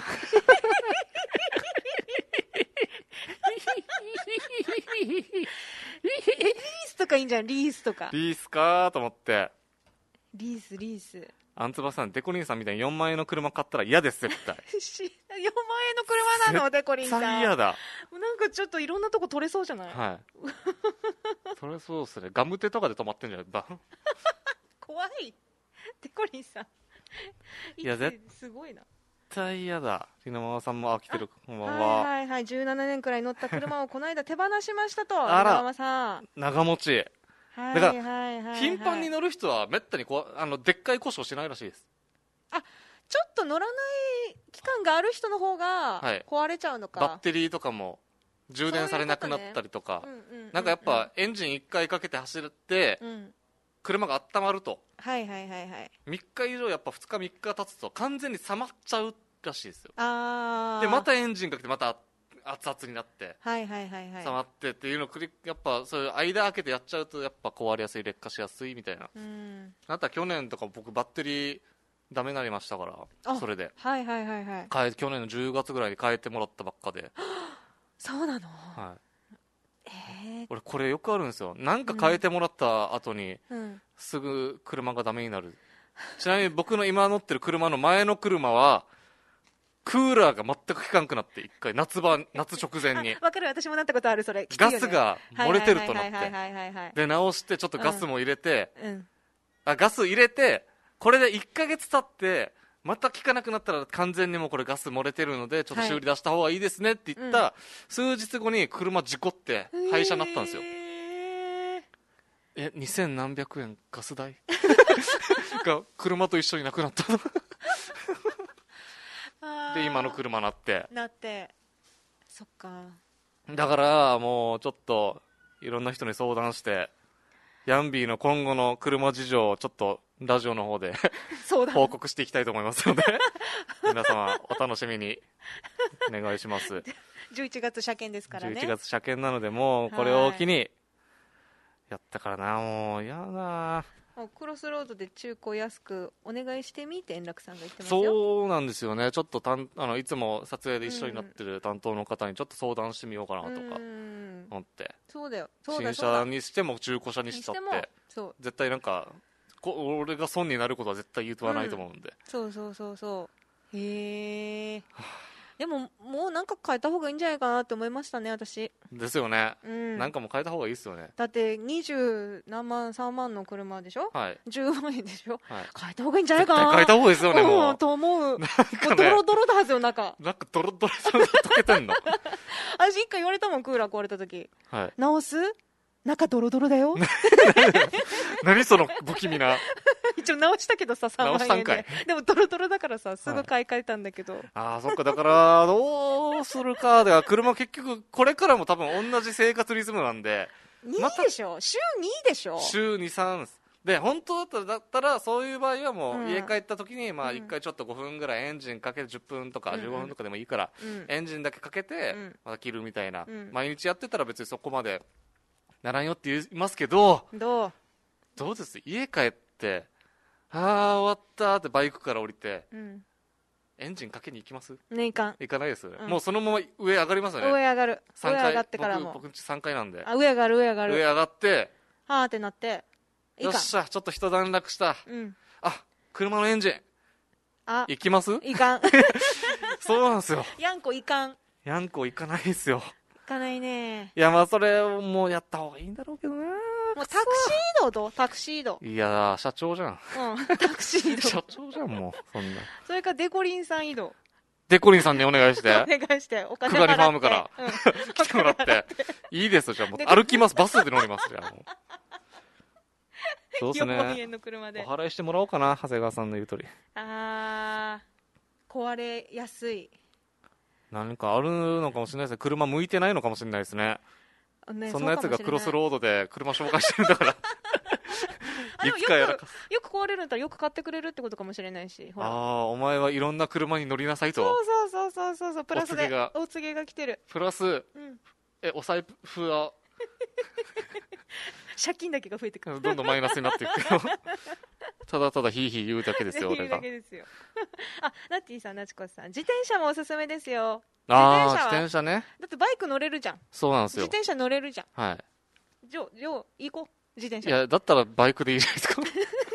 リースとかいいんじゃん。リースとか。 リースかーと思って。 リースリース。 あんつばさん、デコリンさんみたいによんまんえんの車買ったら嫌です、絶対。よんまんえんの車なの、デコリンさん。 絶対嫌だ。 なんかちょっといろんなとこ取れそうじゃない？ はい。取れそうっすね。ガムテとかで止まってんじゃないだ。 怖い。デコリンさん。いや、絶すごいな。 絶対嫌だ。ひなままさんも飽きてる。こんばんは。 はいはいはい。じゅうななねんくらい乗った車をこの間手放しましたと。あら。ひなままさん。 長持ち。だから、頻繁に乗る人はめったにこあのでっかい故障しないらしいです。 あ、ちょっと乗らない期間がある人の方が壊れちゃうのか、 はい、バッテリーとかも充電されなくなったりとか、なんかやっぱエンジンいっかいかけて走って、うん、車が温まると、 はいはいはいはい、 みっか以上やっぱふつかみっか経つと完全に冷まっちゃうらしいですよ。 あでまたエンジンかけてまた熱々になって、 はいはいはいはい、 冷まってっていうのをやっぱそういう間開けてやっちゃうとやっぱ壊れやすい、劣化しやすいみたいな。うん、あとは去年とか僕バッテリーダメになりましたから、それで、 はいはいはいはい、 変え去年のじゅうがつぐらいに変えてもらったばっかでそうなの、 はい、 えー、 俺これよくあるんですよ。なんか変えてもらった後に、うん、すぐ車がダメになる。ちなみに僕の今乗ってる車の前の車はクーラーが全く効かなくなって、一回夏場夏直前にわかる、私もなったことある。それ、ね、 ガスが漏れてるとなって、で直してちょっとガスも入れて、うんうん、あガス入れてこれでいっかげつ経ってまた効かなくなったら完全にもうこれガス漏れてるのでちょっと修理出した方がいいですねって言った、はい、数日後に車事故って廃車になったんですよ。えにせんなんびゃくえんガス代が車と一緒になくなったので今の車なってなって、そっか。 だからもうちょっといろんな人に相談してヤンビーの今後の車事情をちょっとラジオの方でそうだ報告していきたいと思いますので皆様お楽しみにお願いしますじゅういちがつ車検ですからね。 じゅういちがつ車検なので、もうこれを機にやったからな、もう嫌だ。 クロスロードで中古安くお願いしてみって円楽さんが言ってますよ。 そうなんですよね。ちょっとたんあのいつも撮影で一緒になってる担当の方にちょっと相談してみようかなとか思って。 そうだよ。そうだ新車にしても中古車にしちゃってそう絶対なんかこ俺が損になることは絶対言わないと思うんで、うん、 そうそうそうそうへえでももうなんか変えた方がいいんじゃないかなって思いましたね、私。 ですよね、 うん、 なんかもう変えた方がいいですよね。 だってにじゅうなんまんさんまんの車でしょ、はい、じゅうまんえんでしょ、はい、変えた方がいいんじゃないかな。 絶対変えた方がいいですよね、もう、 うん、と思う。なんか、 ね、 ドロドロだはずよ、中。 なんかドロドロ溶けてんの私一回言われたもん、クーラー壊れた時、はい、直す中ドロドロだよ何その不気味な一応直したけどささんまんえんででもドロドロだからさすぐ買い替えたんだけど、はい、 ああそっか。だからどうするかでは車結局これからも多分同じ生活リズムなんでにでしょ、ま、週にでしょ、 週に、さんで本当だったらだったらそういう場合はもう家帰った時にまあいっかいちょっとごふんぐらいエンジンかけてじゅっぷんとかじゅうごふんとかでもいいからエンジンだけかけてまた切るみたいな、毎日やってたら別にそこまでならんよって言いますけど、 どうどうです、家帰ってああ終わったってバイクから降りて、うん、エンジンかけに行きます？ ね、いかん。 行かないですよね、うん、もうそのまま上上がりますよね。 上上がる。 さんかい上上がってからも僕僕さんかいなんで、 あ上上がる上上がる上上がってはーってなってよっしゃちょっと一段落した、うん、あ車のエンジンあ行きます？ いかんそうなんですよ、 やんこいかんやんこ行かないですよ。 行かないね。 いやまあそれをもうやった方がいいんだろうけどな。 もうタクシー移動どう？タクシー移動。 いや社長じゃん。 うん、タクシー移動。 社長じゃんもうそんな。 それからデコリンさん移動。 デコリンさんにお願いして。 お願いしてお金払って。 くがりファームから、うん、来てもらって。いいですじゃあもう歩きます。バスで乗りますじゃあもう。そうですね。よんまんえんの車で。お払いしてもらおうかな長谷川さんの言う通り。 あー壊れやすい。 何かあるのかもしれないですね。車向いてないのかもしれないですね。ね、そんなやつがクロスロードで車紹介してるんだからいつかやらかす。 よく壊れるんだったらよく買ってくれるってことかもしれないし、ほら、 ああお前はいろんな車に乗りなさいと。 そうそうそうそうそう、プラスでお告げがお告げが来てる。 プラス、うん、えお財布は借金だけが増えてくる。 どんどんマイナスになっていくけどただただヒーヒー言うだけですよ俺が。 言うだけですよあ、ナッティさん、ナチコさん、自転車もおすすめですよ。 ああ自転車ね。 だってバイク乗れるじゃん。 そうなんですよ。 自転車乗れるじゃん。 はい。 じゃあじゃあ行こう自転車。 いやだったらバイクでいいじゃないですか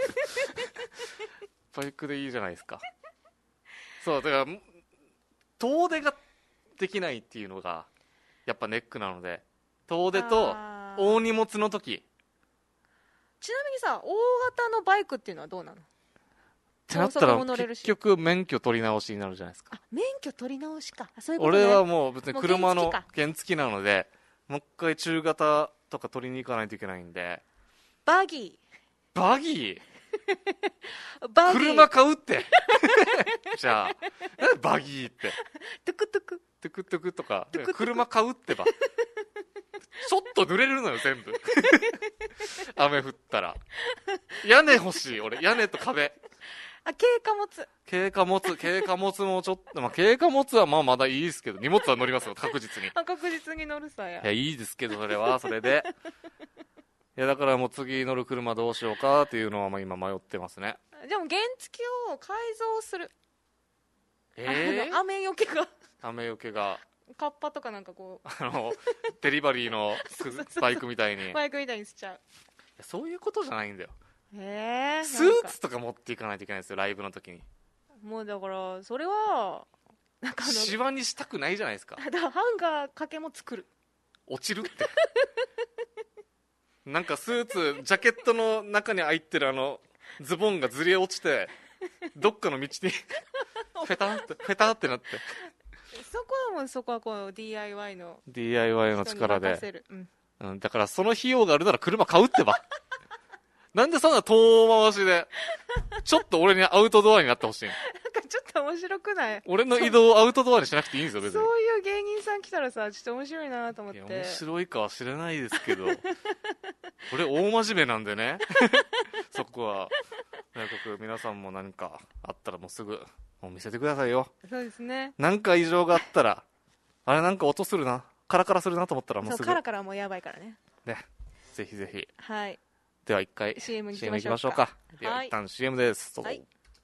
バイクでいいじゃないですか。そうだから遠出ができないっていうのがやっぱネックなので、遠出と大荷物の時。 ちなみにさ、大型のバイクっていうのはどうなのってなったら結局免許取り直しになるじゃないですか。 あ、免許取り直しか。そういうことね。 俺はもう別に車の原付なのでもう一回中型とか取りに行かないといけないんで。 バギーバギーバギー車買うってじゃあ何バギーってトゥクトゥクトゥクトゥクとかトゥクトゥク車買うってばちょっと濡れるのよ全部雨降ったら。屋根欲しい俺、屋根と壁。 あ、軽貨物軽貨物軽貨物もちょっと、まあ、軽貨物はまあまだいいですけど、荷物は乗りますよ確実に。 あ、確実に乗るさや。 いやいいですけどそれはそれでいやだからもう次乗る車どうしようかっていうのはまあ今迷ってますね。 でも原付を改造する。 えー、 雨よけが雨よけがカッパとかなんかこうあのデリバリーのバイクみたいにバイクみたいにしちゃう。 そういうことじゃないんだよ。 へー、 スーツとか持っていかないといけないんですよライブの時に。 もうだからそれはなんかシワにしたくないじゃないですか。 だからハンガー掛けも作る。 落ちるってなんかスーツジャケットの中に入ってるあのズボンがずれ落ちてどっかの道にフェタってフェタってなってそこはもうそこはこう ディーアイワイ のディーアイワイ の力で、 うんうん、だからその費用があるなら車買うってばなんでそんな遠回しでちょっと俺にアウトドアになってほしいの。 なんかちょっと面白くない？ 俺の移動をアウトドアにしなくていいんですよ別に。 そういう芸人さん来たらさちょっと面白いなと思って。いや面白いかは知らないですけど俺大真面目なんでねそこは、 とにかく皆さんも何かあったらもうすぐもう見せてくださいよ。 そうですね。 なんか異常があったら、あれなんか音するな、カラカラするなと思ったらもうすぐ。 そう、カラカラはもうやばいからね。 ね、ぜひぜひ。 はい。 では一回シーエム に行きシーエム 行きましょうか。 ましょうか。では一旦 シーエム です。どうぞ。 はい。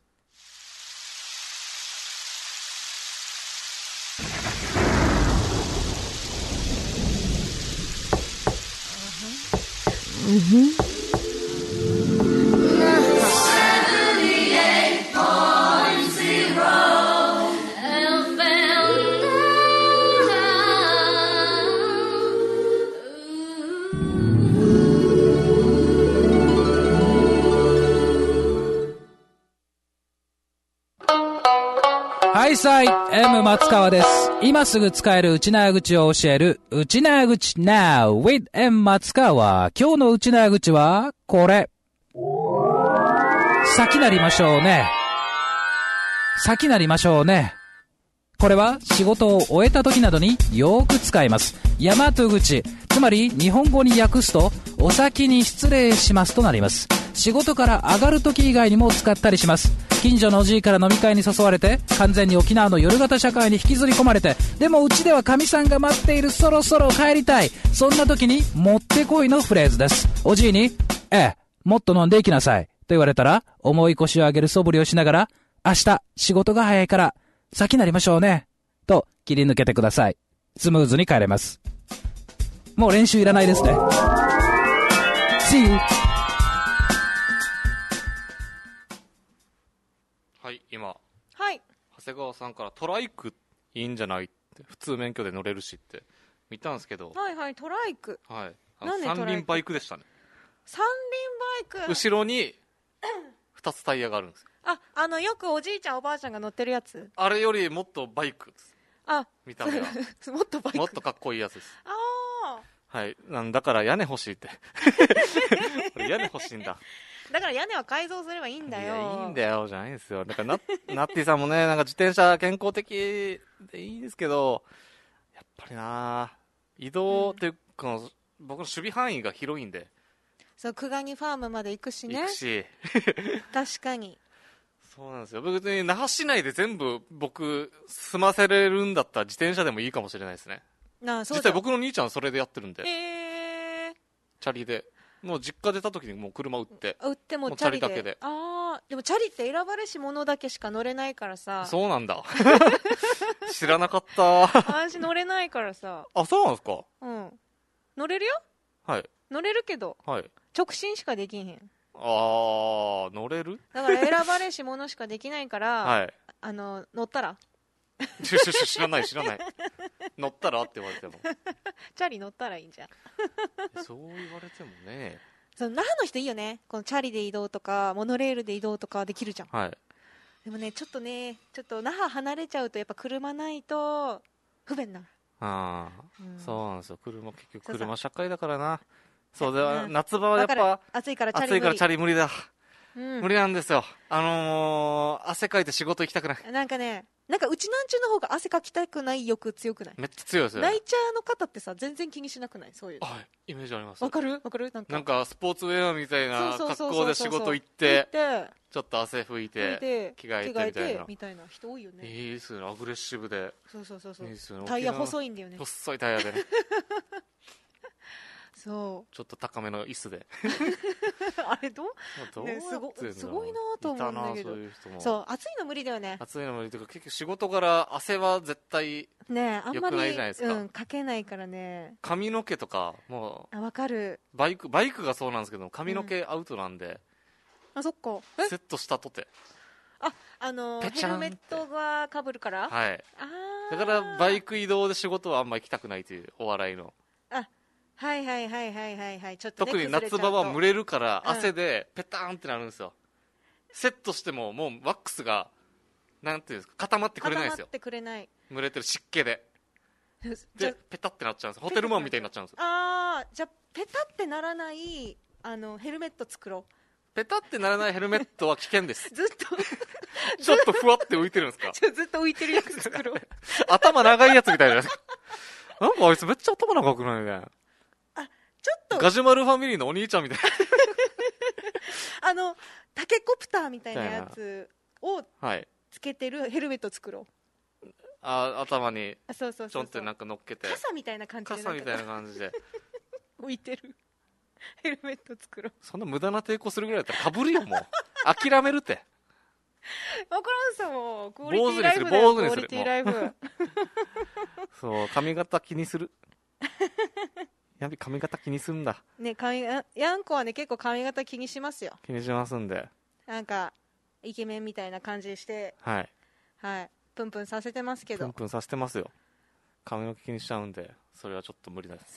はいさい、M 松川です。今すぐ使える内縄口を教える、内縄口 Now with M 松川。今日の内縄口は、これ。先なりましょうね。先なりましょうね。これは仕事を終えた時などによく使います。大和口、つまり日本語に訳すと、お先に失礼しますとなります。仕事から上がる時以外にも使ったりします。近所のおじいから飲み会に誘われて、完全に沖縄の夜型社会に引きずり込まれて、でもうちでは神さんが待っている、そろそろ帰りたい。そんな時にもってこいのフレーズです。おじいに、ええ、もっと飲んでいきなさいと言われたら、重い腰を上げる素振りをしながら、明日仕事が早いから先なりましょうねと切り抜けてください。スムーズに帰れます。もう練習いらないですね。 See you。 はい、今はい。 長谷川さんからトライクいいんじゃないって、普通免許で乗れるしって見たんですけど、 はいはい、トライク。 はい、あのなんでトライク三輪バイクでしたね。 三輪バイク。 後ろにふたつタイヤがあるんですよ。 あ、あの、よくおじいちゃんおばあちゃんが乗ってるやつ。 あれよりもっとバイクです。 あ、 見た目はもっとバイク。 もっとかっこいいやつです。 あはい、なんだから屋根欲しいってこれ屋根欲しいんだ。 あ。だから屋根は改造すればいいんだよ。 いや、いいんだよじゃないんですよ。だからナナッティさんもね、なんか自転車健康的でいいですけど、やっぱりな移動っていうか、うん、僕の守備範囲が広いんで。 そう、久我にファームまで行くしね。 行くし確かに。 そうなんですよ。別に那覇市内で全部僕済ませれるんだったら自転車でもいいかもしれないですね。 なあ、そう実際僕の兄ちゃんそれでやってるんで、 えー、 チャリでもう実家出た時にもう車売って売ってもチャリで、 もうチャリだけで。 ああ、でもチャリって選ばれし者だけしか乗れないからさ。 そうなんだ知らなかった私乗れないからさ。 あ、そうなんですか。 うん、乗れるよ。 はい、 乗れるけど、 はい、 直進しかできへん。 あー、乗れる。 だから選ばれし者しかできないからはい。 あの乗ったら知らない知らない乗ったらって言われてもチャリ乗ったらいいんじゃんそう言われてもね。 その那覇の人いいよね。このチャリで移動とかモノレールで移動とかできるじゃん。 はい。 でもね、ちょっとね、ちょっと那覇離れちゃうとやっぱ車ないと不便な。 ああ、うん、そうなんですよ。車結局車社会だからな。 そうそうで、うん、夏場はやっぱ暑いからチャリ無理。 暑いからチャリ無理だ、うん、無理なんですよ。あのー、汗かいて仕事行きたくない。 なんかね、なんかうちなんちゅうの方が汗かきたくない欲強くない？ めっちゃ強いですよ。 ナイチャーの方ってさ全然気にしなくない？そういう。 はい、イメージあります。 わかるわかる。なんかなんかスポーツウェアみたいな格好で仕事行ってちょっと汗拭いて着替えてみたいなみたいな人多いよね。 いいですよね、アグレッシブで。 そうそうそうそう。 いいですよね、 タイヤ細いんだよね。 細いタイヤでねそうちょっと高めの椅子であれどう、 どうね、すごすごいなと思うんだけど。 そういう人も。 そう、暑いの無理だよね。 暑いの無理というか結局仕事から汗は絶対ね、あんまり良くないじゃないですか。 うん、かけないからね。 髪の毛とかもう、 あ、わかる。 バイクバイクがそうなんですけど髪の毛アウトなんで、 うん、あ、そっか。 セットしたとて、 あ、あのー、ヘルメットがかぶるから。 はい。 あ、 だからバイク移動で仕事はあんま行きたくないという、お笑いの。 あ、はいはいはいはいはいはい。ちょっとね、 特に夏場は蒸れるから汗でペターンってなるんですよ、 うん、 セットしてももうワックスがなんていうんですか、固まってくれないんですよ。 固まってくれない。 蒸れてる湿気ででペタってなっちゃうんです。ホテルマンみたいになっちゃうんですよ。 ああ、じゃあペタってならないあのヘルメット作ろう。 ペタってならないヘルメットは危険ですずっとちょっとふわって浮いてるんですかちょずっと浮いてるやつ作ろう頭長いやつみたいななんかあいつめっちゃ頭長くないね。 あ、ちょっとガジュマルファミリーのお兄ちゃんみたいなあのタケコプターみたいなやつをつけてるヘルメット作ろう。 あ、頭にあ、そうそうそうそう、 ちょんってなんか乗っけて傘みたいな感じで傘みたいな感じで置いてるヘルメット作ろう。 そんな無駄な抵抗するぐらいだったらかぶるよ、もう諦めるって分からんさ、もうクオリティライブだよ、クオリティライブそう髪型気にするやべ、髪型気にするんだね。髪やんこはね結構髪型気にしますよ。 気にしますんで、 なんかイケメンみたいな感じして、 はいはい、プンプンさせてますけど、 プンプンさせてますよ。髪の毛気にしちゃうんで、それはちょっと無理です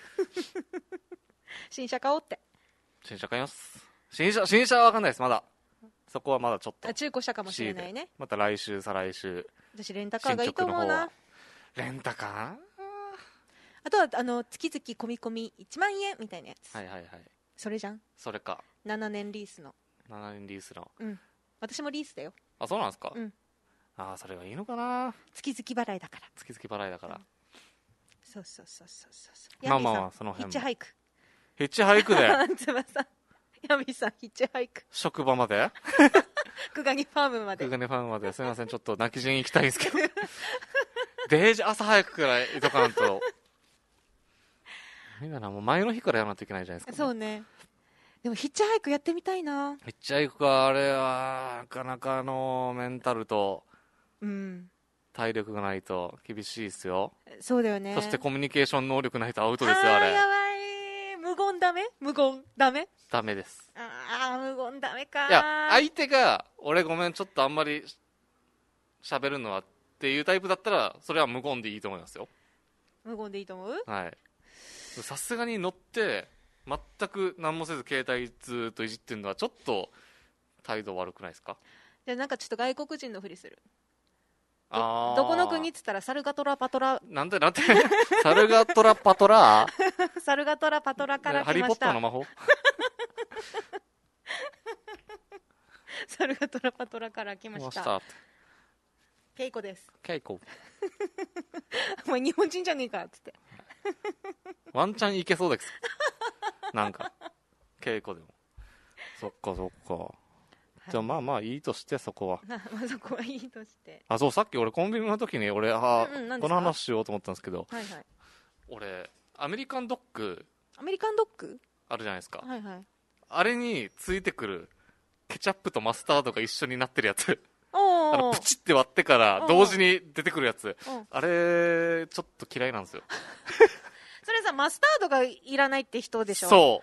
新車買おうって。 新車買います。新車新車は分かんないです、まだそこはまだちょっと。 中古車かもしれないね。 また来週再来週。 私レンタカーがいいと思うな。 レンタカー、 あとはあの月々込み込みいちまんえんみたいなやつ。 はいはいはい、 それじゃん。 それか。 ななねんリースの。 ななねんリースの。 うん、私もリースだよ。 あ、そうなんですか。 うん、 ああ、それがいいのかな。 月々払いだから。 月々払いだから、うん、 そうそうそうそうそう。 まあまあまあ、その辺もヒッチハイク。 ヒッチハイクでつばさん、ヤミさんヒッチハイク。 職場までクガニファームまで。 クガニファームまで。すみません、ちょっと泣き陣行きたいんですけどデージ朝早くからいとかんとみんなもう前の日からやらないといけないじゃないですか、ね、 そうね。でもヒッチハイクやってみたいな。 ヒッチハイクか、あれはなかなかのメンタルと体力がないと厳しいですよ、 うん、そうだよね。 そしてコミュニケーション能力ないとアウトですよ。あれあ、やばい。無言ダメ？無言ダメ？ ダメです。 ああ、無言ダメか。 いや、相手が俺ごめんちょっとあんまり喋るのはっていうタイプだったらそれは無言でいいと思いますよ。 無言でいいと思う？ はい。さすがに乗って全く何もせず携帯ずっといじってるのはちょっと態度悪くないですか？ じゃあなんかちょっと外国人のふりする。 あどこの国っつったらサルガトラパトラ。 なんでなんてサルガトラパトラサルガトラパトラから来ました。 ハリーポッターの魔法サルガトラパトラから来ました。ケイコです。 ケイコお前日本人じゃねえかっつってワンチャンいけそうですなんかケイコでも。そっかそっか。じゃあまあまあいいとして、そこはまあそこはいいとして。 あ、そう、さっき俺コンビニの時に俺あ、 うんうん、 この話しようと思ったんですけど、 はいはい、 俺アメリカンドッグアメリカンドッグあるじゃないですか、 はいはい、 あれについてくるケチャップとマスタードが一緒になってるやつおあのプチって割ってから同時に出てくるやつ、あれちょっと嫌いなんですよそれさ、マスタードがいらないって人でしょ。 そう、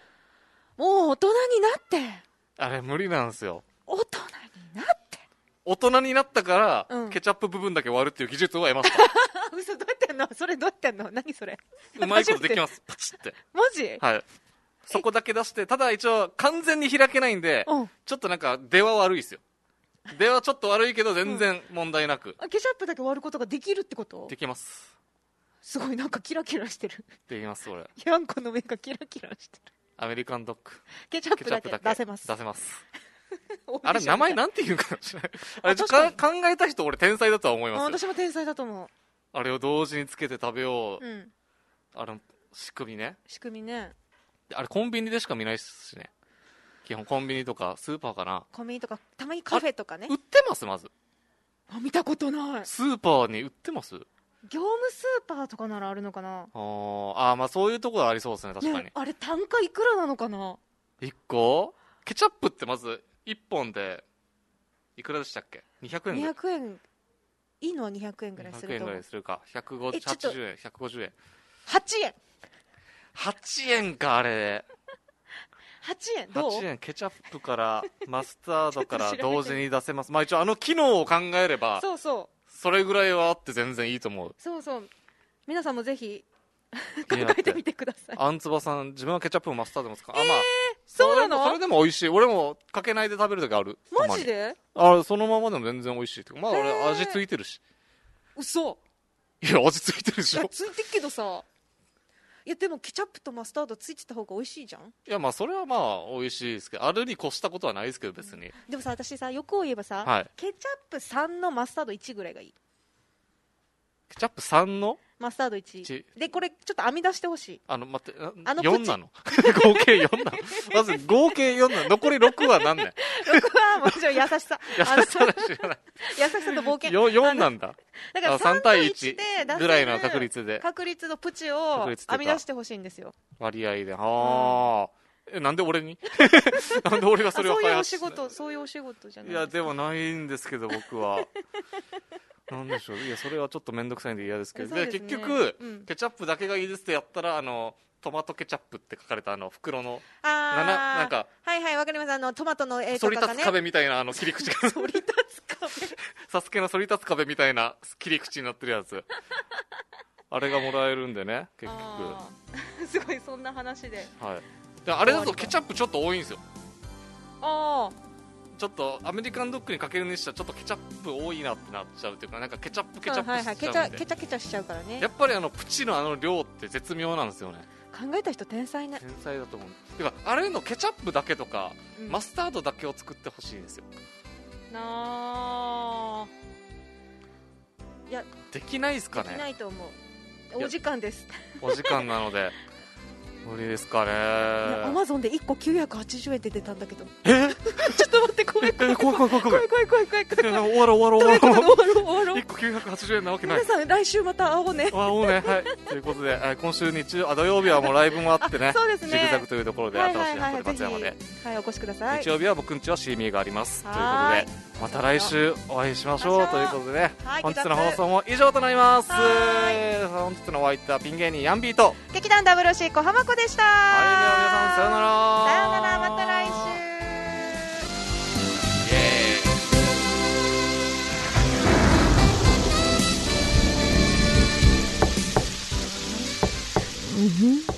もう大人になってあれ無理なんですよ。 大人になって大人になったから、うん、ケチャップ部分だけ割るっていう技術を得ました嘘、どうやってやんのそれ。どうやってやんの何それ。 うまいことできます。パチってマジ。 はい、そこだけ出して、ただ一応完全に開けないんで、うん、ちょっとなんか出は悪いですよ。出はちょっと悪いけど全然問題なく、 うん、ケチャップだけ割ることができるってこと？ できます。 すごい、なんかキラキラしてる。 できます。俺ヤンコの目がキラキラしてる。 アメリカンドッグケチャップだけ出せます。 出せますあれ名前なんて言うかもしれないあれか考えた人俺天才だとは思いますよ。 私も天才だと思う。 あれを同時につけて食べよう、 うん、 あの仕組みね。 仕組みね。 あれコンビニでしか見ないしね。基本コンビニとかスーパーかな。 コンビニとかたまにカフェとかね。 売ってます？まずあ、見たことない。 スーパーに売ってます？ 業務スーパーとかならあるのかな。 ああ、まあそういうところありそうですね。確かに、 ね、あれ単価いくらなのかな。 いっこケチャップってまずいっぽんでいくらでしたっけ？にひゃくえん。 にひゃくえんいいのはにひゃくえんぐらいすると。 にひゃくえんぐらいするか。ひゃくはちじゅうえん、ひゃくごじゅうえん。 はちえん。 はちえんか。あれはちえんどう？ はちえん。ケチャップからマスタードから同時に出せます。まあ一応あの機能を考えれば、 そうそう、 それぐらいはあって全然いいと思う。 そうそう、皆さんもぜひ考えてみてください。 あんつばさん、自分はケチャップもマスタードも使う、 えー、 あ、まあそうなの？ それでも美味しい。俺もかけないで食べる時ある。 マジで？ あ、そのままでも全然美味しい。まあ俺味ついてるし。 嘘。 いや味ついてるでしょ。 ついてるけどさ、いやでもケチャップとマスタードついてた方が美味しいじゃん。いやまあそれはまあ美味しいですけど、あるに越したことはないですけど別に、うん、 でもさ、私さ、欲を言えばさ、 はい、 ケチャップさんのマスタードいちぐらいがいい。 ケチャップさんのマスタードいちで、これちょっと編み出してほしい。 あの待って、あのよんなの合計よんなのまず合計よんなの、残りろくは何ねんろくはもちろん優しさ優しさだしらない優しさと冒険よ, よんなんだ。 だからさん対いちぐらいの確率で確率のプチを編み出してほしいんですよ、 割合で。ああ、うん、え、なんで俺になんで俺がそれを開発して。 そういうお仕事、そういうお仕事じゃない。 いやでもないんですけど僕はなんでしょう、いやそれはちょっと面倒くさいんで嫌ですけど、で、ね、結局、うん、ケチャップだけがいいですってやったら、あのトマトケチャップって書かれたあの袋のあななんかはいはいわかります、あのトマトの絵とかがね、 反り立つ壁みたいなあの切り口が反り立つ壁サスケの反り立つ壁みたいな切り口になってるやつあれがもらえるんでね、結局すごいそんな話で、 はい、であれだとケチャップちょっと多いんですよ。 ああちょっとアメリカンドッグにかけるにしたらちょっとケチャップ多いなってなっちゃうっていうか、なんかケチャップケチャップしちゃうんで、はいはいはい、 ケチャケチャしちゃうからね。 やっぱりあのプチのあの量って絶妙なんですよね。 考えた人天才ね。 天才だと思う。てかあれのケチャップだけとか、うん、マスタードだけを作ってほしいんですよ。 なあ、いやできないですかね。 できないと思う。お時間です。 お時間なので無理ですかね。 アマゾンでいっこきゅうひゃくはちじゅうえんで出たんだけど。 えちょっと待って、怖い怖い怖い怖い怖い怖い怖い怖い怖い怖い。 終わろう終わろう終わろう終わろう終わろう。 いっこきゅうひゃくはちじゅうえんなわけない。 皆さん来週また会おうね。 会おうね。はい。ということで今週日曜あ土曜日はもうライブもあってね。 そうですね。 ジグザグというところで新しい箱根松山で。 はいお越しください。 日曜日は僕んちはシーミーがあります。ということでまた来週お会いしましょうということでね。本日の放送も以上となります。本日のお相手はピン芸人ヤンビーと劇団ダブルシー小浜子でした。 はい。では皆さんさよなら。 さよなら、また来週。イエーイ。